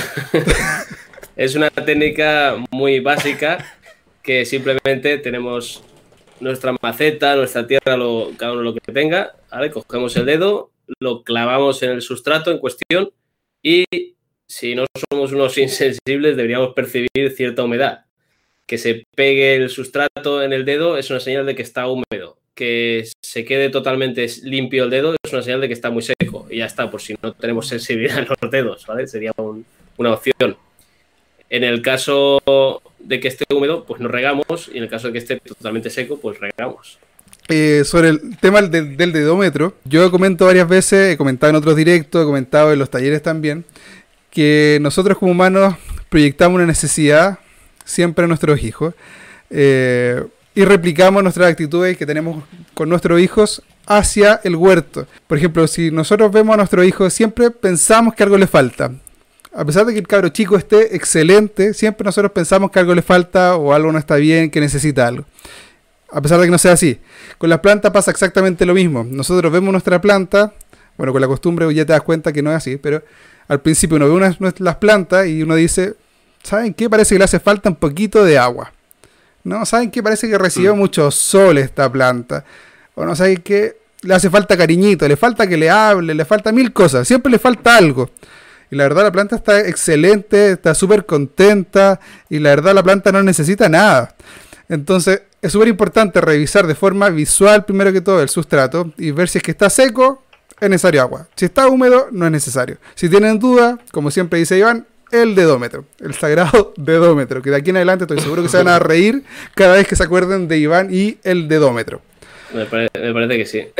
Es una técnica muy básica que simplemente tenemos nuestra maceta, nuestra tierra, cada uno lo que tenga, ¿vale? Cogemos el dedo, lo clavamos en el sustrato en cuestión y si no somos unos insensibles deberíamos percibir cierta humedad. Que se pegue el sustrato en el dedo es una señal de que está húmedo. Que se quede totalmente limpio el dedo es una señal de que está muy seco. Y ya está, por si no tenemos sensibilidad en los dedos, ¿vale? Sería una opción. En el caso de que esté húmedo, pues nos regamos. Y en el caso de que esté totalmente seco, pues regamos. Sobre el tema del dedómetro, yo comento varias veces, he comentado en otros directos, he comentado en los talleres también, que nosotros como humanos proyectamos una necesidad siempre a nuestros hijos y replicamos nuestras actitudes que tenemos con nuestros hijos hacia el huerto. Por ejemplo, si nosotros vemos a nuestros hijos, siempre pensamos que algo le falta. A pesar de que el cabro chico esté excelente, siempre nosotros pensamos que algo le falta o algo no está bien, que necesita algo. A pesar de que no sea así. Con las plantas pasa exactamente lo mismo. Nosotros vemos nuestra planta, bueno, con la costumbre ya te das cuenta que no es así, pero al principio uno ve las plantas y uno dice, ¿saben qué? Parece que le hace falta un poquito de agua. ¿No? ¿Saben qué? Parece que recibió mucho sol esta planta. O no, ¿saben qué? Le hace falta cariñito, le falta que le hable, le falta mil cosas. Siempre le falta algo. Y la verdad la planta está excelente, está súper contenta. Y la verdad la planta no necesita nada. Entonces es súper importante revisar de forma visual primero que todo el sustrato. Y ver si es que está seco, es necesario agua. Si está húmedo, no es necesario. Si tienen duda, como siempre dice Iván, el dedómetro, el sagrado dedómetro, que de aquí en adelante estoy seguro que se van a reír cada vez que se acuerden de Iván y el dedómetro. Me parece que sí.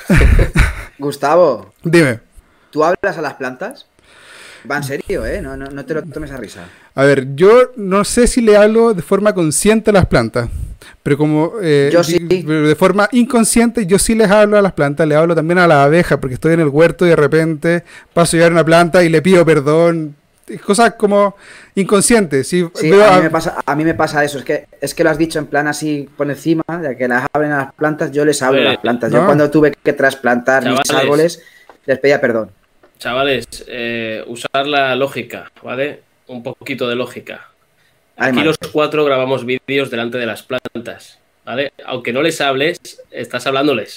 Gustavo, dime. ¿Tú hablas a las plantas? Va en serio, ¿eh? No te lo tomes a risa. A ver, yo no sé si le hablo de forma consciente a las plantas, pero como yo sí. De forma inconsciente yo sí les hablo a las plantas, le hablo también a las abejas, porque estoy en el huerto y de repente paso a llevar una planta y le pido perdón. Cosas como inconscientes. Sí, a mí me pasa eso. Es que lo has dicho en plan así por encima, de que las hablen a las plantas, yo les hablo a las plantas. Yo cuando tuve que trasplantar mis árboles, les pedía perdón. Chavales, usar la lógica, ¿vale? Un poquito de lógica. Aquí los cuatro grabamos vídeos delante de las plantas, ¿vale? Aunque no les hables, estás hablándoles.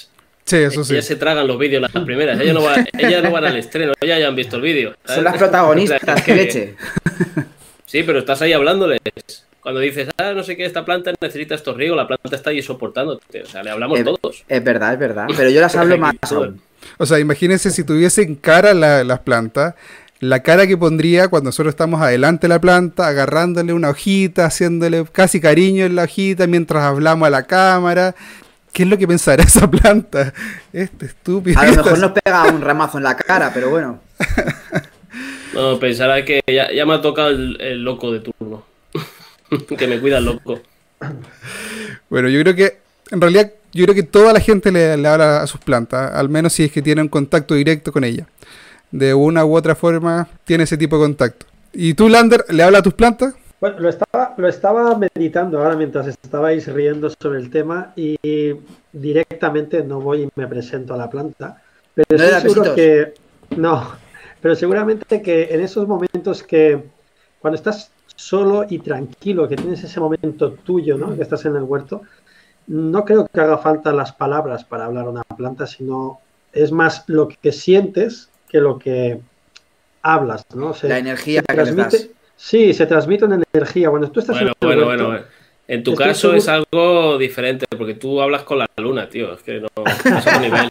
Sí, eso sí. Ellas se tragan los vídeos las primeras. Ellas no van al estreno, ellas ya han visto el vídeo. Son las protagonistas, qué leche. Sí, pero estás ahí hablándoles. Cuando dices, no sé qué, esta planta necesita estos riegos, la planta está ahí soportándote. O sea, le hablamos todos. Es verdad. Pero yo las hablo más aún. O sea, imagínense si tuviesen cara las plantas, la cara que pondría cuando nosotros estamos adelante de la planta, agarrándole una hojita, haciéndole casi cariño en la hojita mientras hablamos a la cámara. ¿Qué es lo que pensará esa planta? Estúpido. A lo mejor nos pega un ramazo en la cara, pero bueno. No, pensará que ya me ha tocado el loco de turno. Que me cuida el loco. Bueno, yo creo que toda la gente le habla a sus plantas, al menos si es que tiene un contacto directo con ella. De una u otra forma tiene ese tipo de contacto. ¿Y tú, Lander, le hablas a tus plantas? Bueno, lo estaba meditando ahora mientras estabais riendo sobre el tema y directamente no voy y me presento a la planta. Pero estoy seguro que... No, pero seguramente que en esos momentos que cuando estás solo y tranquilo, que tienes ese momento tuyo, ¿no? Que estás en el huerto, no creo que haga falta las palabras para hablar a una planta, sino es más lo que sientes que lo que hablas, ¿no? La energía que le das. Sí, se transmite una energía. Cuando tú estás en el huerto, en tu caso es algo diferente, porque tú hablas con la luna, tío. Es que no es otro nivel.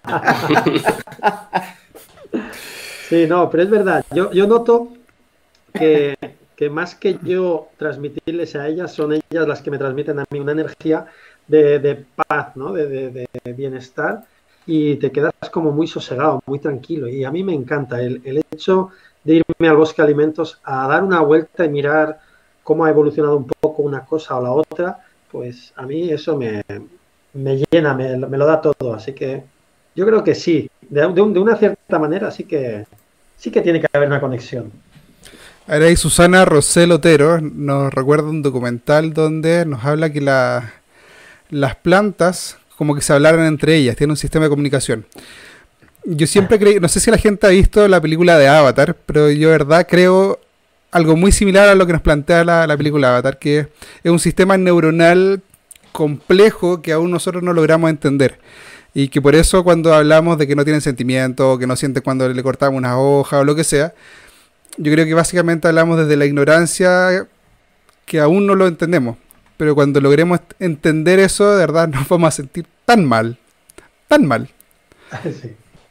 Sí, no, pero es verdad. Yo noto que más que yo transmitirles a ellas, son ellas las que me transmiten a mí una energía de paz, ¿no? De bienestar, y te quedas como muy sosegado, muy tranquilo. Y a mí me encanta el hecho de irme al bosque de alimentos a dar una vuelta y mirar cómo ha evolucionado un poco una cosa o la otra, pues a mí eso me llena, me lo da todo. Así que yo creo que sí, de una cierta manera sí que tiene que haber una conexión. Ahora ahí Susana Rosel Otero nos recuerda un documental donde nos habla que las plantas como que se hablaran entre ellas, tienen un sistema de comunicación. Yo siempre creí, no sé si la gente ha visto la película de Avatar, pero yo de verdad creo algo muy similar a lo que nos plantea la película Avatar, que es un sistema neuronal complejo que aún nosotros no logramos entender. Y que por eso cuando hablamos de que no tienen sentimiento, que no sienten cuando le cortamos una hoja o lo que sea, yo creo que básicamente hablamos desde la ignorancia que aún no lo entendemos. Pero cuando logremos entender eso, de verdad nos vamos a sentir tan mal. Tan mal. Sí.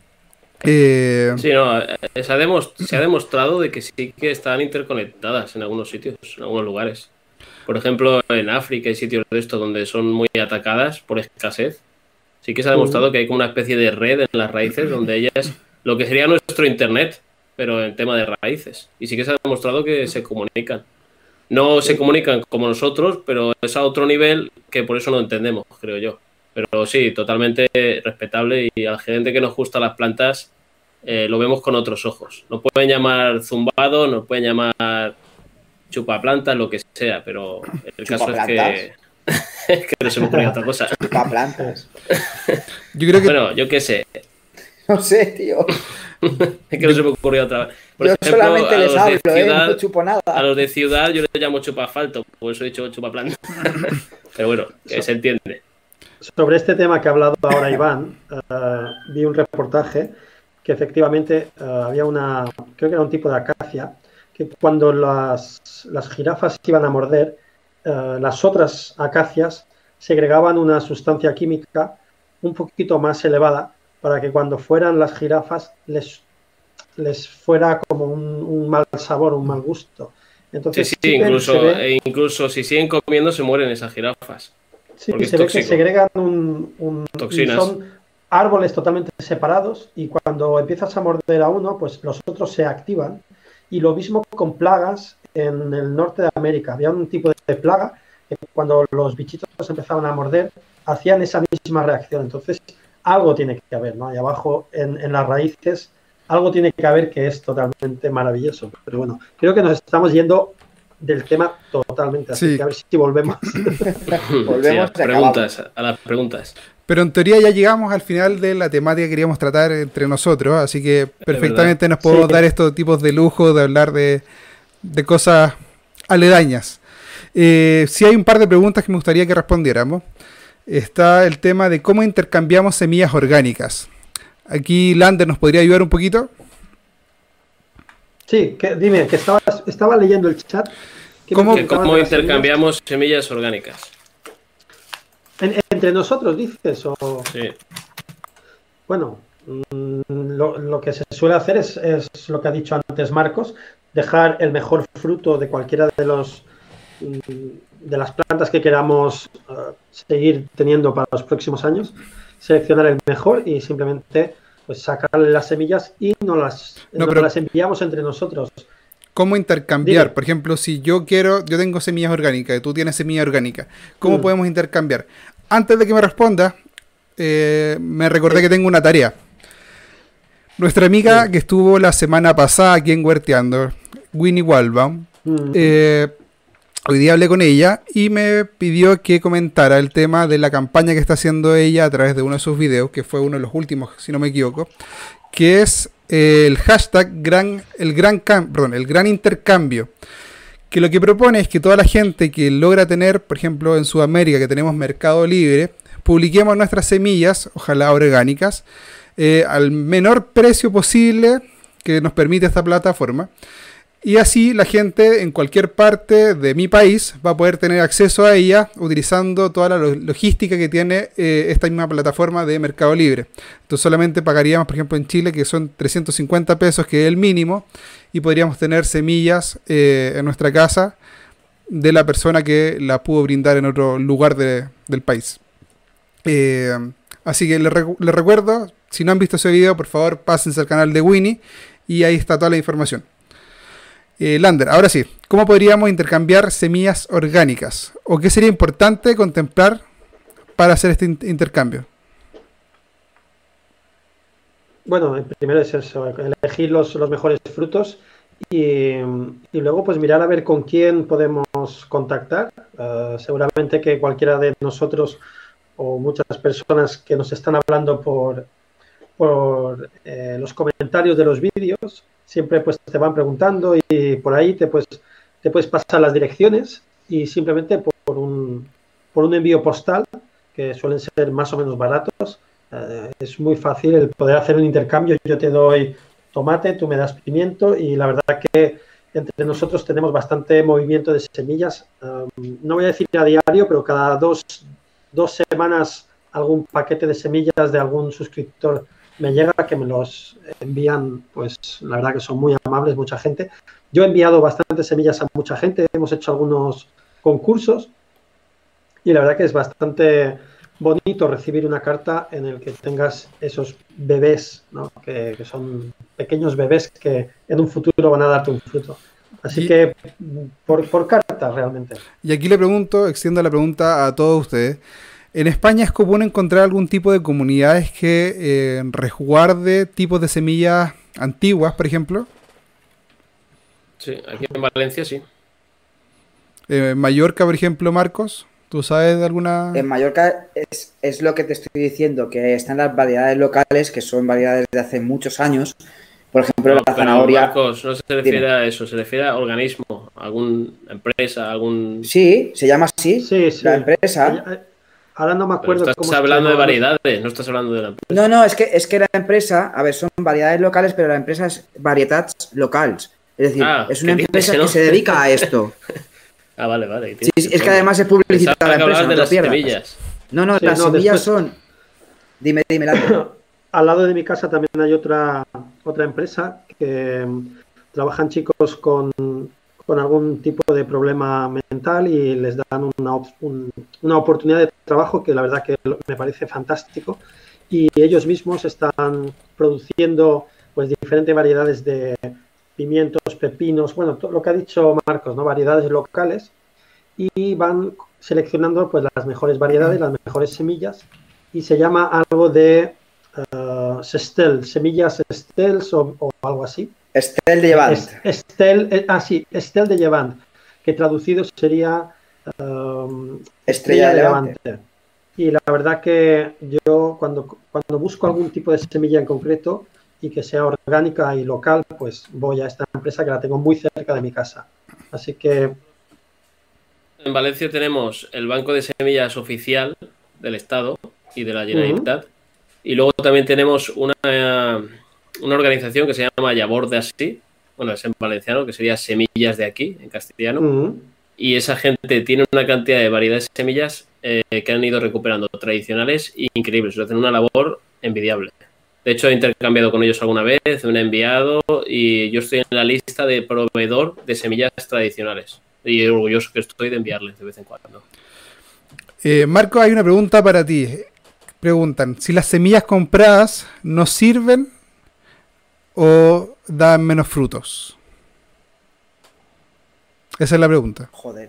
Sí, no, se ha demostrado de que sí que están interconectadas en algunos sitios, en algunos lugares. Por ejemplo, en África hay sitios de estos donde son muy atacadas por escasez. Sí que se ha demostrado que hay como una especie de red en las raíces donde ellas, lo que sería nuestro internet, pero en tema de raíces. Y sí que se ha demostrado que se comunican. No se comunican como nosotros, pero es a otro nivel que por eso no entendemos, creo yo. Pero sí, totalmente respetable, y a la gente que nos gusta las plantas lo vemos con otros ojos. Nos pueden llamar zumbado, nos pueden llamar chupaplantas, lo que sea, pero el caso es que... es que no se me ocurrió otra cosa. Chupaplantas. Yo creo que... Bueno, yo qué sé. No sé, tío. Es que no se me ocurrió otra vez. Por yo ejemplo, solamente les hablo, ciudad, no chupo nada. A los de ciudad yo les llamo chupasfalto, por eso he dicho chupaplanta. Pero bueno, que se entiende. Sobre este tema que ha hablado ahora Iván, vi un reportaje que efectivamente había creo que era un tipo de acacia, que cuando las jirafas iban a morder, las otras acacias segregaban una sustancia química un poquito más elevada para que cuando fueran las jirafas les fuera como un mal sabor, un mal gusto. Entonces, sí, incluso si siguen comiendo se mueren esas jirafas. Sí, se ve que segregan toxinas. Son árboles totalmente separados, y cuando empiezas a morder a uno, pues los otros se activan. Y lo mismo con plagas en el norte de América. Había un tipo de plaga que cuando los bichitos empezaban a morder, hacían esa misma reacción. Entonces, algo tiene que haber, ¿no? Ahí abajo, en las raíces, algo tiene que haber que es totalmente maravilloso. Pero bueno, creo que nos estamos yendo del tema totalmente, así sí. Que a ver si volvemos. Volvemos a las preguntas. Pero en teoría ya llegamos al final de la temática que queríamos tratar entre nosotros, así que perfectamente nos podemos dar estos tipos de lujo de hablar de cosas aledañas. Sí hay un par de preguntas que me gustaría que respondiéramos. está el tema de cómo intercambiamos semillas orgánicas. Aquí Lander nos podría ayudar un poquito. Sí, dime, que estaba leyendo el chat. ¿Cómo intercambiamos semillas orgánicas? ¿Entre nosotros dices? O... Sí. Bueno, lo que se suele hacer es lo que ha dicho antes Marcos, dejar el mejor fruto de cualquiera de las plantas que queramos seguir teniendo para los próximos años, seleccionar el mejor y simplemente pues sacarle las semillas y nos las enviamos entre nosotros. ¿Cómo intercambiar? Dime. Por ejemplo, si yo tengo semillas orgánicas y tú tienes semillas orgánicas, ¿cómo podemos intercambiar? Antes de que me responda, me recordé que tengo una tarea. Nuestra amiga que estuvo la semana pasada aquí en Huerteando, Winnie Walbaum, hoy día hablé con ella y me pidió que comentara el tema de la campaña que está haciendo ella a través de uno de sus videos, que fue uno de los últimos, si no me equivoco, que es el hashtag el gran intercambio, que lo que propone es que toda la gente que logra tener, por ejemplo en Sudamérica, que tenemos Mercado Libre, publiquemos nuestras semillas, ojalá orgánicas, al menor precio posible que nos permite esta plataforma. Y así la gente en cualquier parte de mi país va a poder tener acceso a ella utilizando toda la logística que tiene esta misma plataforma de Mercado Libre. Entonces solamente pagaríamos, por ejemplo, en Chile, que son 350 pesos, que es el mínimo, y podríamos tener semillas en nuestra casa de la persona que la pudo brindar en otro lugar del país. Así que les recuerdo, si no han visto ese video, por favor pásense al canal de Winnie y ahí está toda la información. Lander, ahora sí, ¿cómo podríamos intercambiar semillas orgánicas? ¿O qué sería importante contemplar para hacer este intercambio? Bueno, primero es eso, elegir los mejores frutos y luego pues mirar a ver con quién podemos contactar. Seguramente que cualquiera de nosotros o muchas personas que nos están hablando por los comentarios de los vídeos, siempre pues te van preguntando y por ahí te puedes pasar las direcciones y simplemente por un envío postal, que suelen ser más o menos baratos, es muy fácil el poder hacer un intercambio. Yo te doy tomate, tú me das pimiento y la verdad que entre nosotros tenemos bastante movimiento de semillas. No voy a decir a diario, pero cada dos semanas algún paquete de semillas de algún suscriptor me llega, que me los envían, pues la verdad que son muy amables, mucha gente. Yo he enviado bastantes semillas a mucha gente, hemos hecho algunos concursos y la verdad que es bastante bonito recibir una carta en el que tengas esos bebés, ¿no? que son pequeños bebés que en un futuro van a darte un fruto. Así que por carta realmente. Y aquí le pregunto, extiendo la pregunta a todos ustedes. ¿En España es común encontrar algún tipo de comunidades que resguarde tipos de semillas antiguas, por ejemplo? Sí, aquí en Valencia sí. En Mallorca, por ejemplo, Marcos, ¿tú sabes de alguna...? En Mallorca es lo que te estoy diciendo, que están las variedades locales, que son variedades de hace muchos años. Por ejemplo, la zanahoria... Marcos, no se refiere a eso, se refiere a organismo, a alguna empresa, algún... Sí, se llama así, sí. La empresa... Ahora no me acuerdo. Estás hablando de variedades, no estás hablando de la empresa. No, es que la empresa, a ver, son variedades locales, pero la empresa es varietats locals. Es decir, es una empresa que se dedica a esto. Vale. Sí, es que además es publicidad la empresa, no te pierdas. Semillas. No, las semillas son... Dime, Al lado de mi casa también hay otra empresa que trabajan chicos con algún tipo de problema mental y les dan una oportunidad de trabajo que la verdad que me parece fantástico, y ellos mismos están produciendo pues diferentes variedades de pimientos, pepinos, bueno, todo lo que ha dicho Marcos, ¿no? Variedades locales, y van seleccionando pues las mejores variedades, las mejores semillas, y se llama algo de Sestel, semillas Estels o algo así. Estel de Llevant. Estel de Llevant, que traducido sería Estrella de Levante. Y la verdad que yo cuando busco algún tipo de semilla en concreto y que sea orgánica y local, pues voy a esta empresa que la tengo muy cerca de mi casa. Así que... En Valencia tenemos el banco de semillas oficial del Estado y de la Generalitat. Y luego también tenemos una organización que se llama Llavor de Así, bueno, es en valenciano, que sería Semillas de Aquí, en castellano. Y esa gente tiene una cantidad de variedades de semillas que han ido recuperando tradicionales e increíbles. Hacen una labor envidiable. De hecho, he intercambiado con ellos alguna vez, me han enviado y yo estoy en la lista de proveedor de semillas tradicionales. Y orgulloso que estoy de enviarles de vez en cuando. Marco, hay una pregunta para ti. Preguntan, si las semillas compradas no sirven o dan menos frutos. Esa es la pregunta. Joder.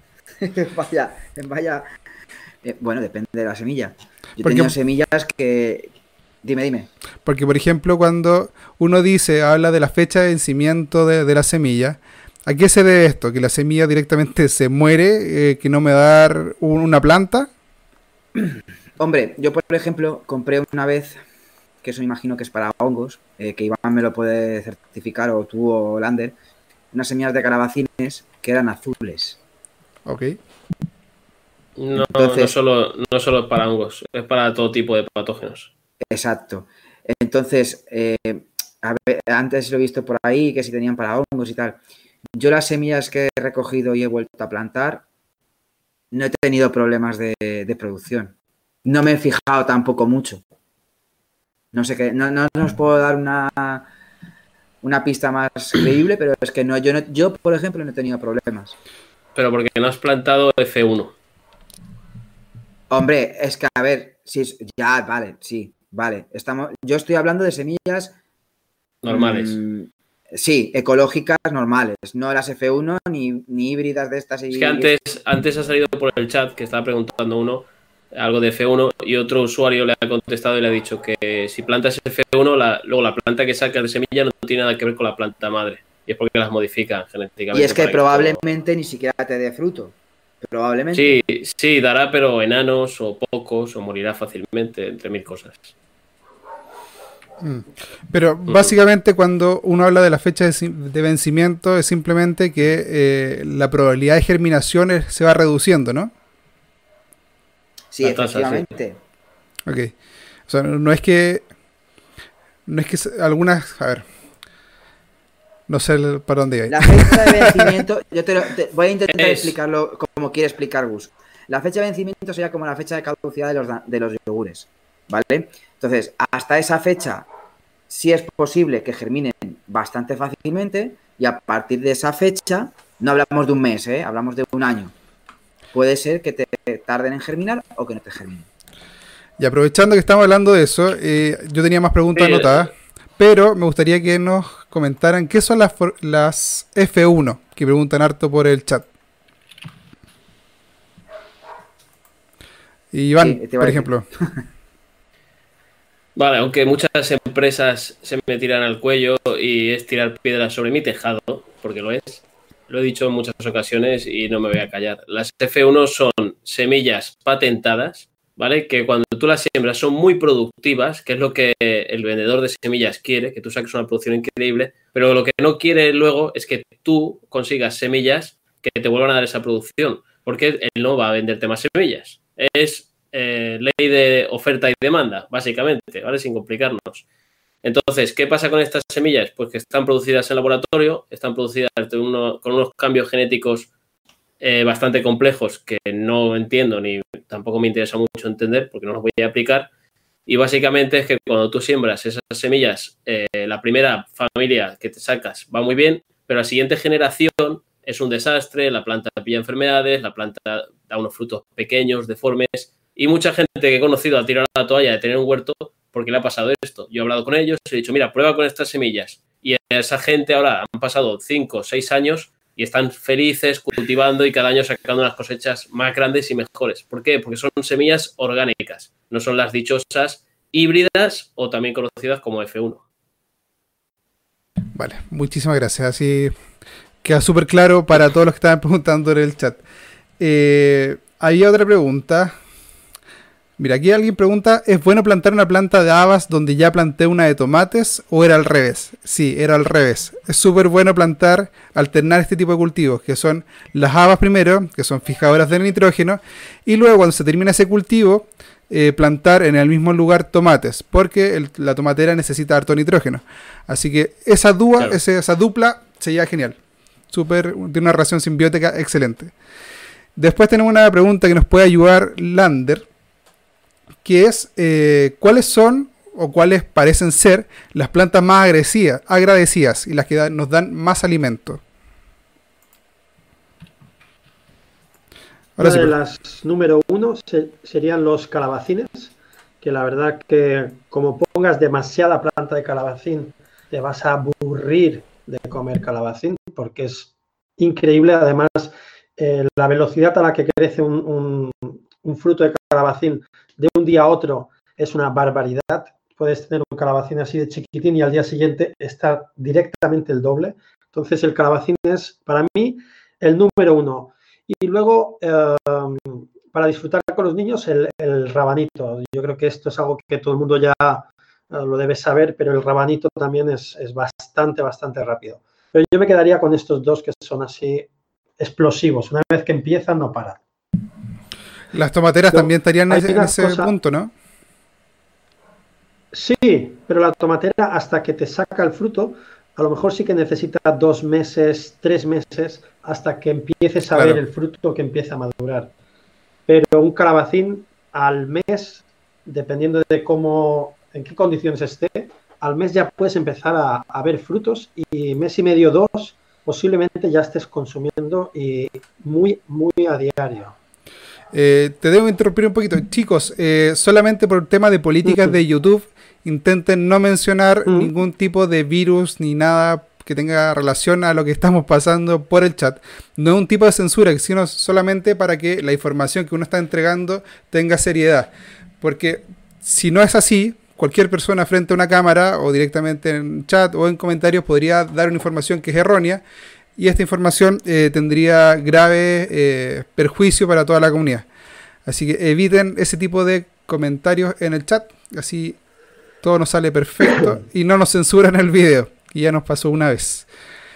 vaya. Bueno, depende de la semilla. Yo Porque... tenía semillas que... Dime. Porque, por ejemplo, cuando uno habla de la fecha de vencimiento de la semilla, ¿a qué se debe esto? ¿Que la semilla directamente se muere, que no me va a dar una planta? Hombre, yo por ejemplo compré una vez, que eso me imagino que es para hongos, que Iván me lo puede certificar, o tú o Lander, unas semillas de calabacines que eran azules. Ok. Entonces, no solo para hongos, es para todo tipo de patógenos. Exacto. Entonces, a ver, antes lo he visto por ahí, que si tenían para hongos y tal. Yo las semillas que he recogido y he vuelto a plantar, no he tenido problemas de producción. No me he fijado tampoco mucho. No sé qué, no os puedo dar una pista más creíble, pero es que yo, por ejemplo, no he tenido problemas. Pero porque no has plantado F1. Hombre, es que a ver, vale. Yo estoy hablando de semillas normales. Sí, ecológicas normales, no las F1 ni híbridas de estas. Es que antes ha salido por el chat que estaba preguntando uno algo de F1 y otro usuario le ha contestado y le ha dicho que si plantas F1, luego la planta que sacas de semilla no tiene nada que ver con la planta madre. Y es porque las modifican genéticamente. Y es que probablemente ni siquiera te dé fruto. Probablemente. Sí, dará, pero enanos o pocos, o morirá fácilmente, entre mil cosas. Pero básicamente cuando uno habla de la fecha de vencimiento es simplemente que la probabilidad de germinación se va reduciendo, ¿no? Sí, efectivamente. Ok. O sea, no es que algunas... A ver. No sé para dónde iba. La fecha de vencimiento, yo te voy a intentar explicarlo como quiere explicar Gus. La fecha de vencimiento sería como la fecha de caducidad de los yogures, ¿vale? Entonces, hasta esa fecha sí es posible que germinen bastante fácilmente y a partir de esa fecha, no hablamos de un mes, hablamos de un año. Puede ser que te tarden en germinar o que no te germinen. Y aprovechando que estamos hablando de eso, yo tenía más preguntas anotadas, pero me gustaría que nos comentaran qué son las F1, que preguntan harto por el chat. Y Iván, por ejemplo. Vale, aunque muchas empresas se me tiran al cuello y es tirar piedras sobre mi tejado, porque lo es. Lo he dicho en muchas ocasiones y no me voy a callar. Las F1 son semillas patentadas, ¿vale? Que cuando tú las siembras son muy productivas, que es lo que el vendedor de semillas quiere, que tú saques una producción increíble, pero lo que no quiere luego es que tú consigas semillas que te vuelvan a dar esa producción, porque él no va a venderte más semillas. Es ley de oferta y demanda, básicamente, ¿vale? Sin complicarnos. Entonces, ¿qué pasa con estas semillas? Pues que están producidas en laboratorio, están producidas con unos cambios genéticos bastante complejos que no entiendo ni tampoco me interesa mucho entender porque no los voy a aplicar. Y básicamente es que cuando tú siembras esas semillas, la primera familia que te sacas va muy bien, pero la siguiente generación es un desastre, la planta pilla enfermedades, la planta da unos frutos pequeños, deformes, y mucha gente que he conocido ha tirado la toalla de tener un huerto porque le ha pasado esto. Yo he hablado con ellos y he dicho, mira, prueba con estas semillas. Y esa gente ahora han pasado 5 o 6 años y están felices cultivando y cada año sacando unas cosechas más grandes y mejores. ¿Por qué? Porque son semillas orgánicas, no son las dichosas híbridas o también conocidas como F1. Vale, muchísimas gracias. Así queda súper claro para todos los que estaban preguntando en el chat. Había otra pregunta. Mira, aquí alguien pregunta, ¿es bueno plantar una planta de habas donde ya planté una de tomates o era al revés? Sí, era al revés. Es súper bueno plantar, alternar este tipo de cultivos, que son las habas primero, que son fijadoras de nitrógeno, y luego cuando se termina ese cultivo, plantar en el mismo lugar tomates, porque la tomatera necesita harto nitrógeno. Así que esa dupla se lleva genial. Tiene una relación simbiótica excelente. Después tenemos una pregunta que nos puede ayudar Lander, que es cuáles son o cuáles parecen ser las plantas más agradecidas y las que nos dan más alimento. Una de las número 1 serían los calabacines, que la verdad que como pongas demasiada planta de calabacín te vas a aburrir de comer calabacín porque es increíble. Además, la velocidad a la que crece un fruto de calabacín de un día a otro es una barbaridad. Puedes tener un calabacín así de chiquitín y al día siguiente está directamente el doble. Entonces el calabacín es para mí el número 1. Y luego, para disfrutar con los niños, el rabanito. Yo creo que esto es algo que todo el mundo ya lo debe saber, pero el rabanito también es bastante rápido. Pero yo me quedaría con estos dos que son así explosivos. Una vez que empiezan, no paran. Las tomateras también estarían en ese punto, ¿no? Sí, pero la tomatera hasta que te saca el fruto, a lo mejor sí que necesita 2 meses, 3 meses, hasta que empieces a ver el fruto que empieza a madurar. Pero un calabacín al mes, dependiendo de en qué condiciones esté, al mes ya puedes empezar a ver frutos y mes y medio, 2, posiblemente ya estés consumiendo y muy a diario. Te debo interrumpir un poquito. Chicos, solamente por tema de políticas de YouTube, intenten no mencionar ningún tipo de virus ni nada que tenga relación a lo que estamos pasando por el chat. No es un tipo de censura, sino solamente para que la información que uno está entregando tenga seriedad. Porque si no es así, cualquier persona frente a una cámara o directamente en chat o en comentarios podría dar una información que es errónea. Y esta información tendría grave perjuicio para toda la comunidad. Así que eviten ese tipo de comentarios en el chat. Así todo nos sale perfecto y no nos censuran el video. Que ya nos pasó una vez.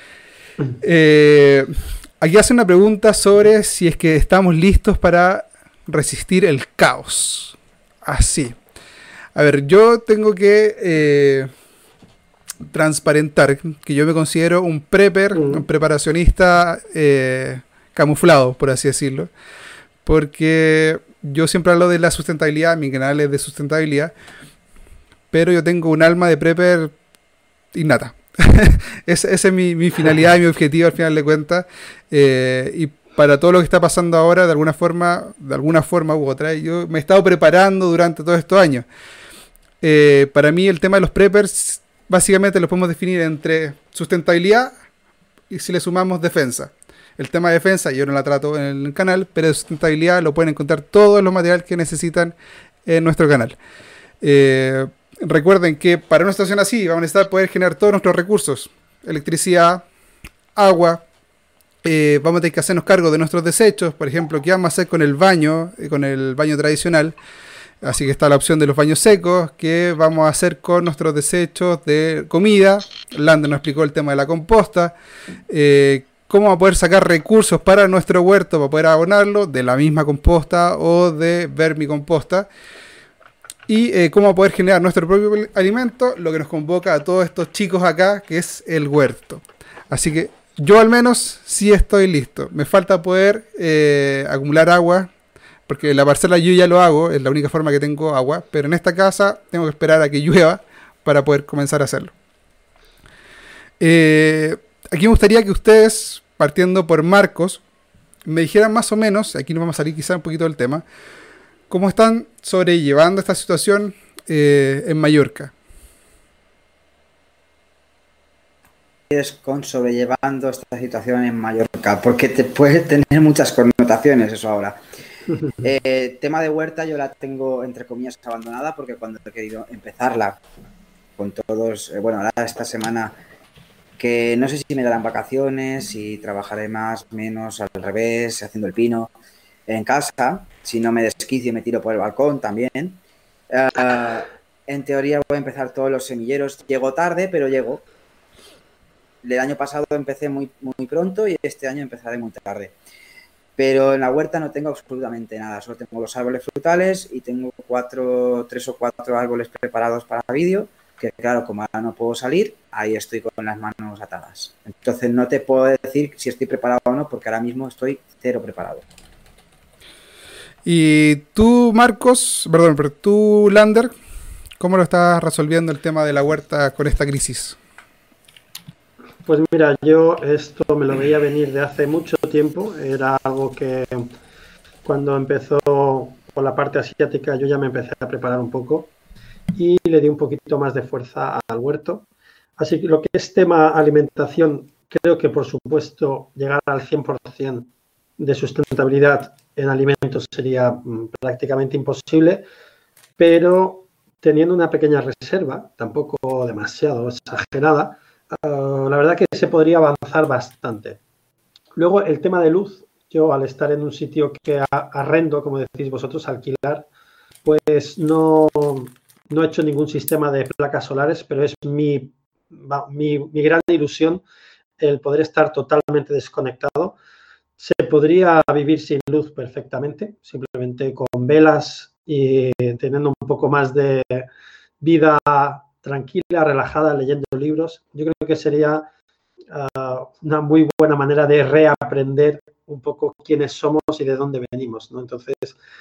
Aquí hace una pregunta sobre si es que estamos listos para resistir el caos. Así. A ver, yo tengo que... transparentar que yo me considero un prepper, un preparacionista camuflado, por así decirlo, porque yo siempre hablo de la sustentabilidad, mi canal es de sustentabilidad, pero yo tengo un alma de prepper innata. Esa es mi finalidad y mi objetivo al final de cuentas, y para todo lo que está pasando ahora, de alguna forma u otra, yo me he estado preparando durante todos estos años. Para mí el tema de los preppers básicamente lo podemos definir entre sustentabilidad y si le sumamos defensa. El tema de defensa yo no la trato en el canal, pero de sustentabilidad lo pueden encontrar todos los materiales que necesitan en nuestro canal. Recuerden que para una situación así vamos a necesitar poder generar todos nuestros recursos. Electricidad, agua, vamos a tener que hacernos cargo de nuestros desechos. Por ejemplo, ¿qué vamos a hacer con el baño tradicional? Así que está la opción de los baños secos, que vamos a hacer con nuestros desechos de comida. Lander nos explicó el tema de la composta. Cómo vamos a poder sacar recursos para nuestro huerto, para poder abonarlo de la misma composta o de vermicomposta. Y cómo vamos a poder generar nuestro propio alimento, lo que nos convoca a todos estos chicos acá, que es el huerto. Así que yo al menos sí estoy listo. Me falta poder acumular agua, porque la parcela yo ya lo hago, es la única forma que tengo agua, pero en esta casa tengo que esperar a que llueva para poder comenzar a hacerlo. Aquí me gustaría que ustedes, partiendo por Marcos, me dijeran más o menos, aquí nos vamos a salir quizá un poquito del tema, cómo están sobrellevando esta situación en Mallorca. Es con sobrellevando esta situación en Mallorca, porque te puede tener muchas connotaciones eso ahora. Tema de huerta yo la tengo entre comillas abandonada porque cuando he querido empezarla con todos, bueno, ahora esta semana que no sé si me darán vacaciones, si trabajaré más, menos, al revés, haciendo el pino, en casa, si no me desquicio y me tiro por el balcón también. En teoría voy a empezar todos los semilleros. Llego tarde, pero llego. El año pasado empecé muy pronto y este año empezaré muy tarde. Pero en la huerta no tengo absolutamente nada. Solo tengo los árboles frutales y tengo 3 o 4 árboles preparados para vídeo, que claro, como ahora no puedo salir, ahí estoy con las manos atadas. Entonces no te puedo decir si estoy preparado o no, porque ahora mismo estoy cero preparado. Y tú, Marcos, perdón, pero tú, Lander, ¿cómo lo estás resolviendo el tema de la huerta con esta crisis? Pues mira, yo esto me lo veía venir de hace mucho tiempo. Era algo que cuando empezó con la parte asiática yo ya me empecé a preparar un poco y le di un poquito más de fuerza al huerto. Así que lo que es tema alimentación, creo que por supuesto llegar al 100% de sustentabilidad en alimentos sería prácticamente imposible, pero teniendo una pequeña reserva, tampoco demasiado exagerada, la verdad que se podría avanzar bastante. Luego, el tema de luz, yo al estar en un sitio que arrendo, como decís vosotros, alquilar, pues no he hecho ningún sistema de placas solares, pero es mi gran ilusión el poder estar totalmente desconectado. Se podría vivir sin luz perfectamente, simplemente con velas y teniendo un poco más de vida tranquila, relajada, leyendo libros. Yo creo que sería una muy buena manera de reaprender un poco quiénes somos y de dónde venimos, ¿no? Entonces,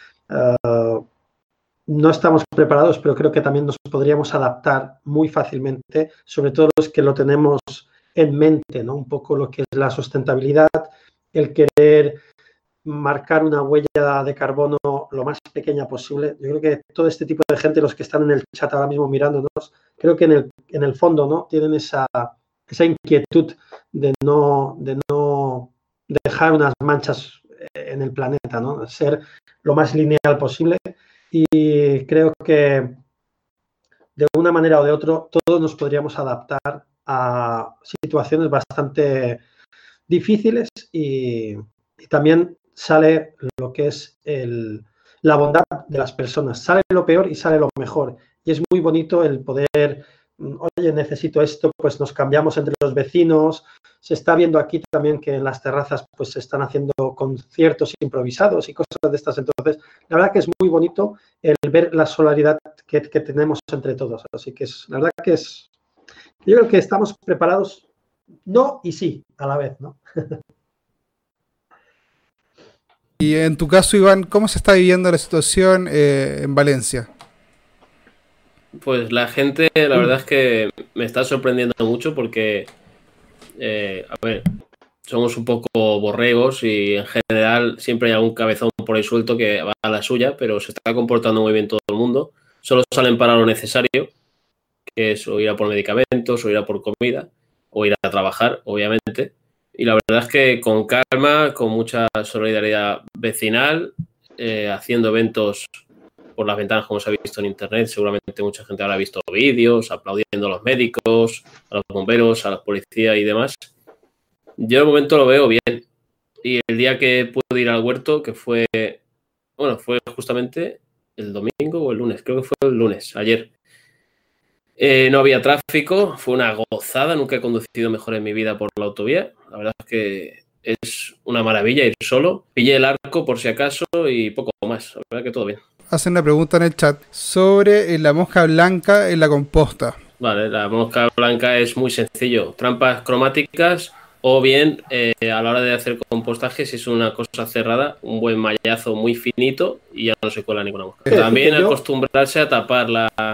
no estamos preparados, pero creo que también nos podríamos adaptar muy fácilmente, sobre todo los que lo tenemos en mente, ¿no? Un poco lo que es la sustentabilidad, el querer marcar una huella de carbono lo más pequeña posible. Yo creo que todo este tipo de gente, los que están en el chat ahora mismo mirándonos, creo que en el fondo, ¿no? Tienen esa inquietud de no dejar unas manchas en el planeta, ¿no? Ser lo más lineal posible, y creo que de una manera o de otra todos nos podríamos adaptar a situaciones bastante difíciles, y también sale lo que es la bondad de las personas. Sale lo peor y sale lo mejor. Y es muy bonito el poder, oye, necesito esto, pues nos cambiamos entre los vecinos. Se está viendo aquí también que en las terrazas pues se están haciendo conciertos improvisados y cosas de estas. Entonces, la verdad que es muy bonito el ver la solidaridad que tenemos entre todos. Así que la verdad que yo creo que estamos preparados, no y sí, a la vez, ¿no? Y en tu caso, Iván, ¿cómo se está viviendo la situación en Valencia? Pues la gente, la verdad es que me está sorprendiendo mucho porque, a ver, somos un poco borregos y en general siempre hay algún cabezón por ahí suelto que va a la suya, pero se está comportando muy bien todo el mundo. Solo salen para lo necesario, que es o ir a por medicamentos, o ir a por comida, o ir a trabajar, obviamente. Y la verdad es que con calma, con mucha solidaridad vecinal, haciendo eventos por las ventanas, como se ha visto en internet. Seguramente mucha gente habrá visto vídeos, aplaudiendo a los médicos, a los bomberos, a la policía y demás. Yo de momento lo veo bien. Y el día que pude ir al huerto, que fue justamente el domingo o el lunes, creo que fue el lunes, ayer. No había tráfico, fue una gozada, nunca he conducido mejor en mi vida por la autovía. La verdad es que es una maravilla ir solo. Pillé el arco por si acaso y poco más. La verdad que todo bien. Hacen una pregunta en el chat sobre la mosca blanca en la composta. Vale, la mosca blanca es muy sencillo. Trampas cromáticas o bien a la hora de hacer compostaje, si es una cosa cerrada, un buen mallazo muy finito y ya no se cuela ninguna mosca. También acostumbrarse a tapar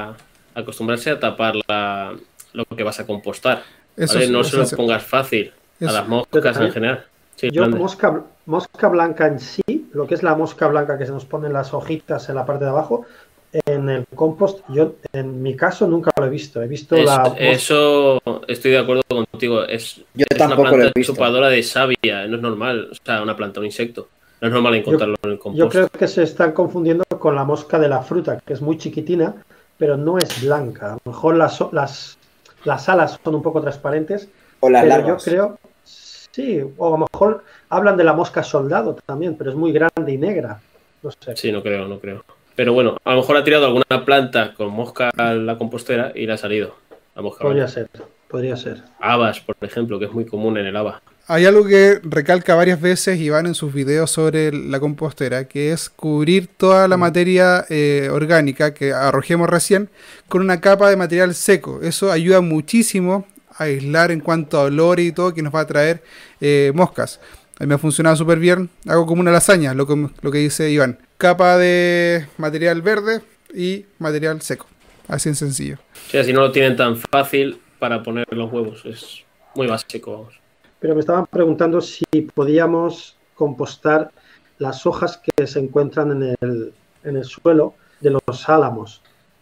lo que vas a compostar. ¿Vale? No se lo pongas fácil a las moscas en general. Sí, yo mosca blanca en sí, lo que es la mosca blanca que se nos ponen las hojitas en la parte de abajo, en el compost, yo en mi caso nunca lo he visto. He visto eso estoy de acuerdo contigo. Es una planta chupadora de savia, no es normal. O sea, una planta, un insecto. No es normal encontrarlo en el compost. Yo creo que se están confundiendo con la mosca de la fruta, que es muy chiquitina, pero no es blanca. A lo mejor las alas son un poco transparentes. O las pero larvas. Yo creo, Sí, o a lo mejor hablan de la mosca soldado también, pero es muy grande y negra. No sé. Sí, no creo. Pero bueno, a lo mejor ha tirado alguna planta con mosca a la compostera y le ha salido la mosca Podría blanca. ser, podría ser. Habas, por ejemplo, que es muy común en el haba. Hay algo que recalca varias veces Iván en sus videos sobre la compostera, que es cubrir toda la materia orgánica que arrojemos recién con una capa de material seco. Eso ayuda muchísimo a aislar en cuanto a olor y todo que nos va a traer moscas. A mí me ha funcionado súper bien. Hago como una lasaña, lo que dice Iván. Capa de material verde y material seco. Así en sencillo. O sea, si no lo tienen tan fácil para poner los huevos, es muy básico, vamos. Pero me estaban preguntando si podíamos compostar las hojas que se encuentran en el suelo de los álamos.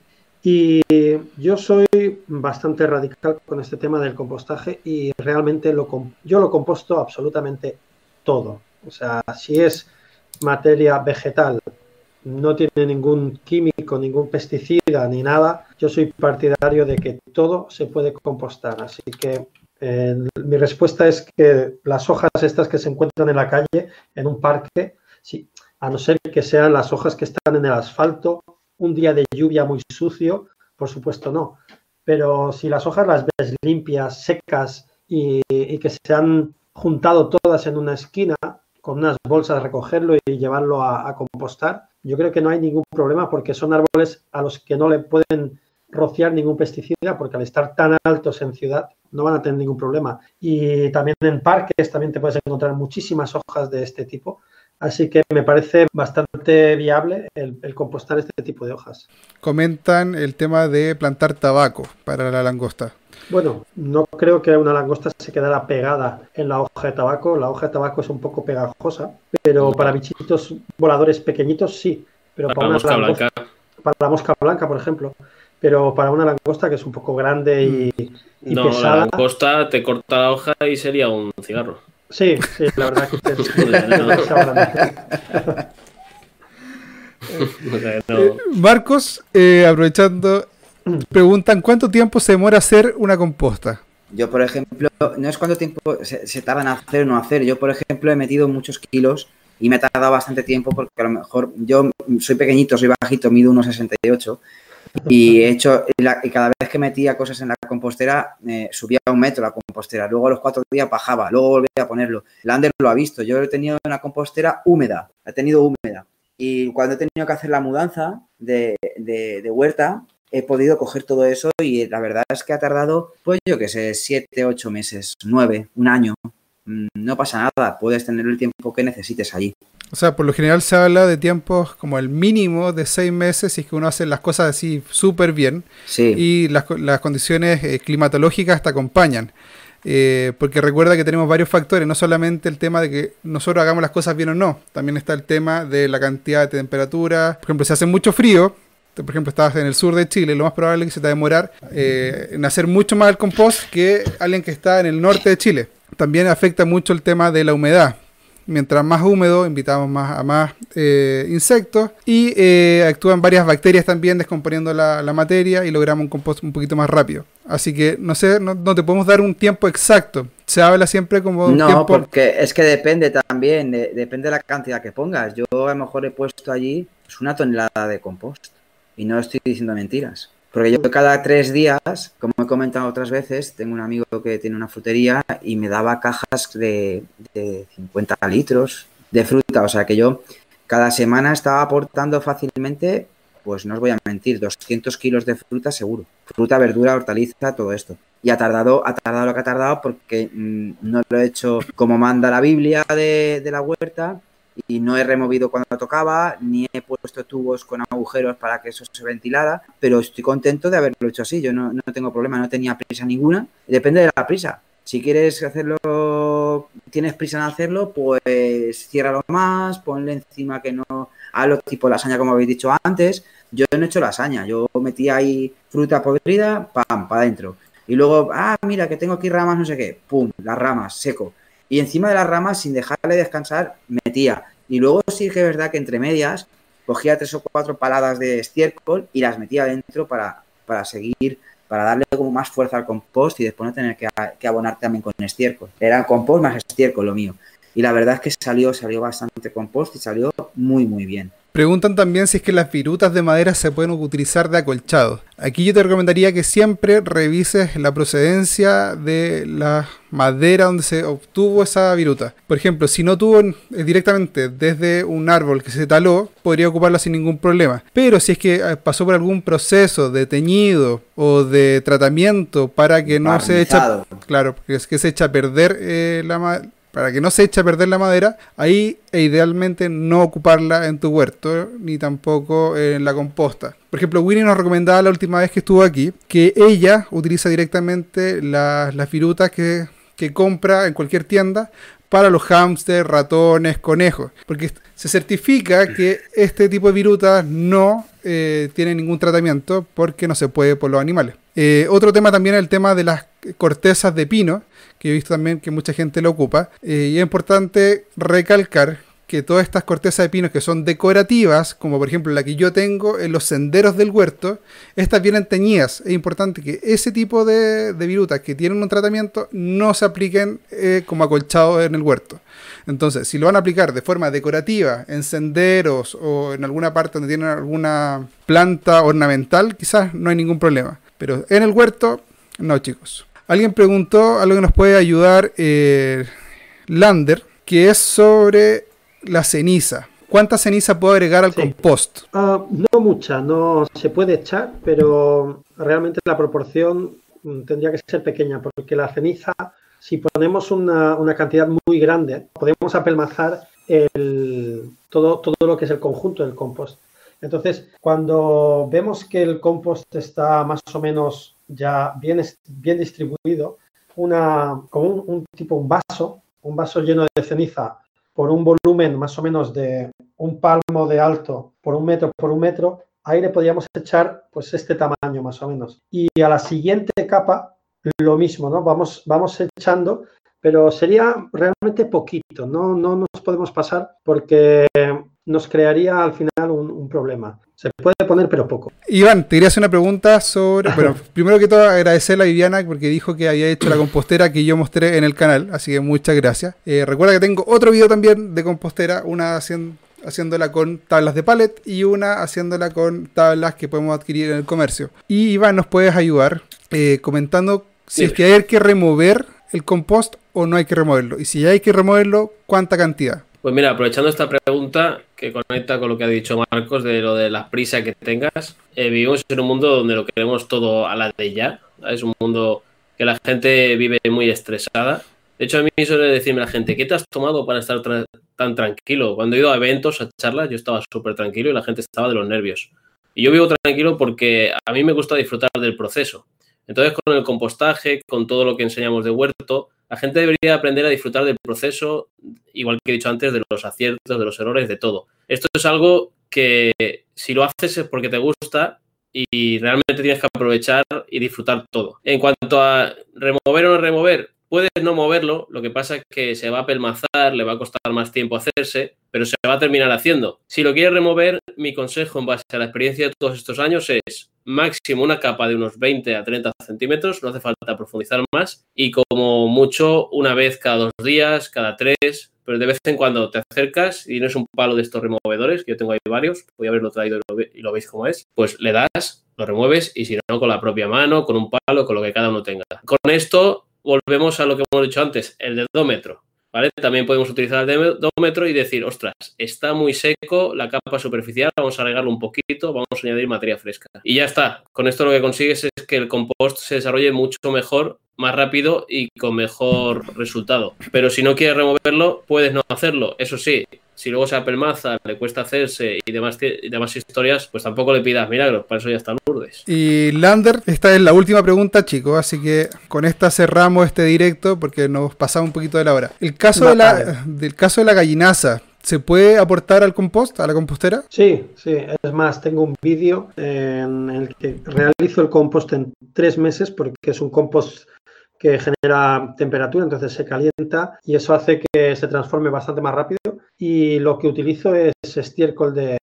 Y yo soy bastante radical con este tema del compostaje y realmente yo lo composto absolutamente todo. O sea, si es materia vegetal, no tiene ningún químico, ningún pesticida ni nada, yo soy partidario de que todo se puede compostar. Así que mi respuesta es que las hojas estas que se encuentran en la calle, en un parque, sí, a no ser que sean las hojas que están en el asfalto, un día de lluvia muy sucio, por supuesto no. Pero si las hojas las ves limpias, secas y que se han juntado todas en una esquina, con unas bolsas, recogerlo y llevarlo a compostar, yo creo que no hay ningún problema porque son árboles a los que no le pueden rociar ningún pesticida porque al estar tan altos en ciudad no van a tener ningún problema. Y también en parques también te puedes encontrar muchísimas hojas de este tipo. Así que me parece bastante viable el compostar este tipo de hojas. Comentan el tema de plantar tabaco para la langosta. Bueno, no creo que una langosta se quedara pegada en la hoja de tabaco. La hoja de tabaco es un poco pegajosa, pero para bichitos voladores pequeñitos sí. Pero para la mosca blanca. Para la mosca blanca, por ejemplo. Pero para una langosta que es un poco grande y no, pesada. La langosta te corta la hoja y sería un cigarro. Sí, la verdad que Marcos, aprovechando, preguntan ¿cuánto tiempo se demora hacer una composta? Yo, por ejemplo, no es cuánto tiempo se tarda en hacer o no hacer. Yo, por ejemplo, he metido muchos kilos y me ha tardado bastante tiempo porque a lo mejor yo soy pequeñito, soy bajito, mido 1,68 y he hecho, y cada vez que metía cosas en la compostera, subía 1 metro la compostera, luego a los 4 días bajaba, luego volvía a ponerlo. Lander lo ha visto, yo he tenido una compostera húmeda, y cuando he tenido que hacer la mudanza de huerta, he podido coger todo eso y la verdad es que ha tardado, pues yo qué sé, 7, 8 meses, 9, 1 año. No pasa nada, puedes tener el tiempo que necesites allí. O sea, por lo general se habla de tiempos como el mínimo de 6 meses si es que uno hace las cosas así súper bien. Sí. Y las condiciones climatológicas te acompañan. Porque recuerda que tenemos varios factores, no solamente el tema de que nosotros hagamos las cosas bien o no, también está el tema de la cantidad de temperatura. Por ejemplo, si hace mucho frío, por ejemplo, estás en el sur de Chile, lo más probable es que se te va a demorar en hacer mucho más el compost que alguien que está en el norte de Chile. También afecta mucho el tema de la humedad. Mientras más húmedo, invitamos a más insectos y actúan varias bacterias también descomponiendo la materia y logramos un compost un poquito más rápido. Así que no sé, no te podemos dar un tiempo exacto. Se habla siempre como un tiempo... No, porque es que depende también, depende de la cantidad que pongas. Yo a lo mejor he puesto allí 1 tonelada de compost y no estoy diciendo mentiras. Porque yo cada 3 días, como he comentado otras veces, tengo un amigo que tiene una frutería y me daba cajas de 50 litros de fruta. O sea que yo cada semana estaba aportando fácilmente, pues no os voy a mentir, 200 kilos de fruta seguro. Fruta, verdura, hortaliza, todo esto. Y ha tardado lo que ha tardado porque no lo he hecho como manda la Biblia de la huerta. Y no he removido cuando tocaba, ni he puesto tubos con agujeros para que eso se ventilara, pero estoy contento de haberlo hecho así. Yo no tengo problema, no tenía prisa ninguna. Depende de la prisa. Si quieres hacerlo, tienes prisa en hacerlo, pues ciérralo más, ponle encima que no... Hazlo tipo lasaña, como habéis dicho antes. Yo no he hecho lasaña, yo metí ahí fruta podrida, pam, para adentro. Y luego, mira, que tengo aquí ramas, no sé qué, pum, las ramas, seco. Y encima de las ramas, sin dejarle descansar, metía. Y luego sí que es verdad que entre medias cogía 3 o 4 paladas de estiércol y las metía dentro para seguir para darle como más fuerza al compost y después no tener que abonar también con estiércol. Era compost más estiércol lo mío. Y la verdad es que salió bastante compost y salió muy, muy bien. Preguntan también si es que las virutas de madera se pueden utilizar de acolchado. Aquí yo te recomendaría que siempre revises la procedencia de la madera donde se obtuvo esa viruta. Por ejemplo, si no tuvo directamente desde un árbol que se taló, podría ocuparla sin ningún problema. Pero si es que pasó por algún proceso de teñido o de tratamiento para que no se eche, claro, que se echa a perder para que no se eche a perder la madera, ahí idealmente no ocuparla en tu huerto, ni tampoco en la composta. Por ejemplo, Winnie nos recomendaba la última vez que estuvo aquí, que ella utiliza directamente las virutas que compra en cualquier tienda para los hámsters, ratones, conejos, porque se certifica que este tipo de virutas no tiene ningún tratamiento porque no se puede por los animales. Otro tema también es el tema de las cortezas de pino, que he visto también que mucha gente lo ocupa, y es importante recalcar que todas estas cortezas de pino que son decorativas, como por ejemplo la que yo tengo en los senderos del huerto, estas vienen teñidas. Es importante que ese tipo de virutas que tienen un tratamiento no se apliquen como acolchado en el huerto. Entonces, si lo van a aplicar de forma decorativa en senderos o en alguna parte donde tienen alguna planta ornamental, quizás no hay ningún problema. Pero en el huerto, no, chicos. Alguien preguntó algo que nos puede ayudar Lander, que es sobre la ceniza. ¿Cuánta ceniza puedo agregar al compost? No mucha, no se puede echar, pero realmente la proporción tendría que ser pequeña, porque la ceniza, si ponemos una cantidad muy grande, podemos apelmazar todo lo que es el conjunto del compost. Entonces, cuando vemos que el compost está más o menos ya bien distribuido, como un vaso lleno de ceniza por un volumen más o menos de un palmo de alto por un metro, ahí le podríamos echar pues este tamaño más o menos. Y a la siguiente capa lo mismo, ¿no? Vamos echando, pero sería realmente poquito, no nos podemos pasar porque nos crearía al final un problema. Se puede poner, pero poco. Iván, te quería hacer una pregunta sobre... Bueno, primero que todo agradecerle a Viviana porque dijo que había hecho la compostera que yo mostré en el canal, así que muchas gracias. Recuerda que tengo otro video también de compostera, una haciéndola con tablas de pallet y una haciéndola con tablas que podemos adquirir en el comercio. Y Iván, nos puedes ayudar comentando si es que hay que remover el compost o no hay que removerlo. Y si hay que removerlo, ¿cuánta cantidad? Pues mira, aprovechando esta pregunta que conecta con lo que ha dicho Marcos de lo de la prisa que tengas, vivimos en un mundo donde lo queremos todo a la de ya. Es un mundo que la gente vive muy estresada. De hecho, a mí suele decirme la gente, ¿qué te has tomado para estar tan tranquilo? Cuando he ido a eventos, a charlas, yo estaba súper tranquilo y la gente estaba de los nervios. Y yo vivo tranquilo porque a mí me gusta disfrutar del proceso. Entonces, con el compostaje, con todo lo que enseñamos de huerto, la gente debería aprender a disfrutar del proceso, igual que he dicho antes, de los aciertos, de los errores, de todo. Esto es algo que si lo haces es porque te gusta y realmente tienes que aprovechar y disfrutar todo. En cuanto a remover o no remover, puedes no moverlo, lo que pasa es que se va a pelmazar, le va a costar más tiempo hacerse, pero se va a terminar haciendo. Si lo quieres remover, mi consejo en base a la experiencia de todos estos años es máximo una capa de unos 20 a 30 centímetros, no hace falta profundizar más, y como mucho una vez cada 2 días, cada 3, pero de vez en cuando te acercas y tienes un palo de estos removedores, que yo tengo ahí varios, voy a haberlo traído y lo veis cómo es, pues le das, lo remueves y si no con la propia mano, con un palo, con lo que cada uno tenga. Con esto volvemos a lo que hemos dicho antes, el dedómetro, ¿vale? También podemos utilizar el dedómetro y decir, ostras, está muy seco la capa superficial, vamos a regarlo un poquito, vamos a añadir materia fresca. Y ya está. Con esto lo que consigues es que el compost se desarrolle mucho mejor, más rápido y con mejor resultado. Pero si no quieres removerlo, puedes no hacerlo. Eso sí, si luego se apelmaza, le cuesta hacerse y demás historias, pues tampoco le pidas milagros, para eso ya están Lourdes. Y Lander, esta es la última pregunta, chicos, así que con esta cerramos este directo porque nos pasamos un poquito de la hora. El caso del caso de la gallinaza, ¿se puede aportar al compost, a la compostera? Sí, es más, tengo un vídeo en el que realizo el compost en 3 meses porque es un compost que genera temperatura, entonces se calienta y eso hace que se transforme bastante más rápido. Y lo que utilizo es estiércol de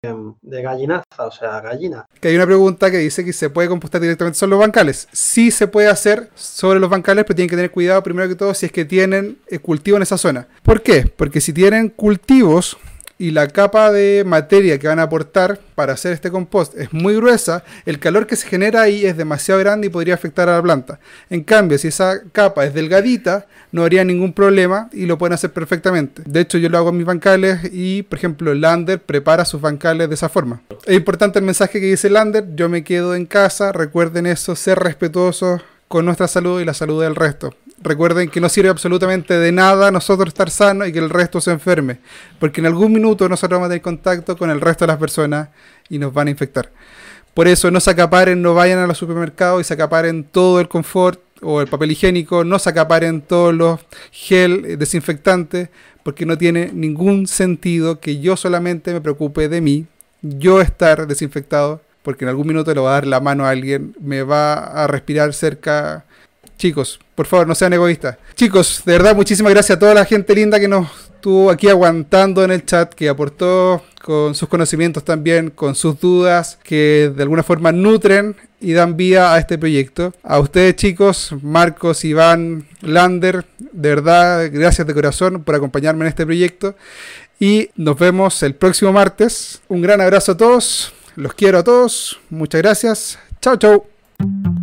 de gallinaza, o sea, gallina. Que hay una pregunta que dice que se puede compostar directamente sobre los bancales. Sí se puede hacer sobre los bancales, pero tienen que tener cuidado primero que todo si es que tienen cultivo en esa zona. ¿Por qué? Porque si tienen cultivos y la capa de materia que van a aportar para hacer este compost es muy gruesa, el calor que se genera ahí es demasiado grande y podría afectar a la planta. En cambio, si esa capa es delgadita, no habría ningún problema y lo pueden hacer perfectamente. De hecho, yo lo hago en mis bancales y, por ejemplo, Lander prepara sus bancales de esa forma. Es importante el mensaje que dice Lander: yo me quedo en casa, recuerden eso, ser respetuosos con nuestra salud y la salud del resto. Recuerden que no sirve absolutamente de nada nosotros estar sanos y que el resto se enferme, porque en algún minuto nosotros vamos a tener contacto con el resto de las personas y nos van a infectar. Por eso no se acaparen, no vayan a los supermercados y se acaparen todo el confort o el papel higiénico, no se acaparen todos los gel desinfectantes, porque no tiene ningún sentido que yo solamente me preocupe de mí, yo estar desinfectado, porque en algún minuto le va a dar la mano a alguien, me va a respirar cerca. Chicos, por favor, no sean egoístas. Chicos, de verdad, muchísimas gracias a toda la gente linda que nos estuvo aquí aguantando en el chat, que aportó con sus conocimientos también, con sus dudas, que de alguna forma nutren y dan vida a este proyecto. A ustedes, chicos, Marcos, Iván, Lander, de verdad, gracias de corazón por acompañarme en este proyecto. Y nos vemos el próximo martes. Un gran abrazo a todos, los quiero a todos, muchas gracias. Chao, chao.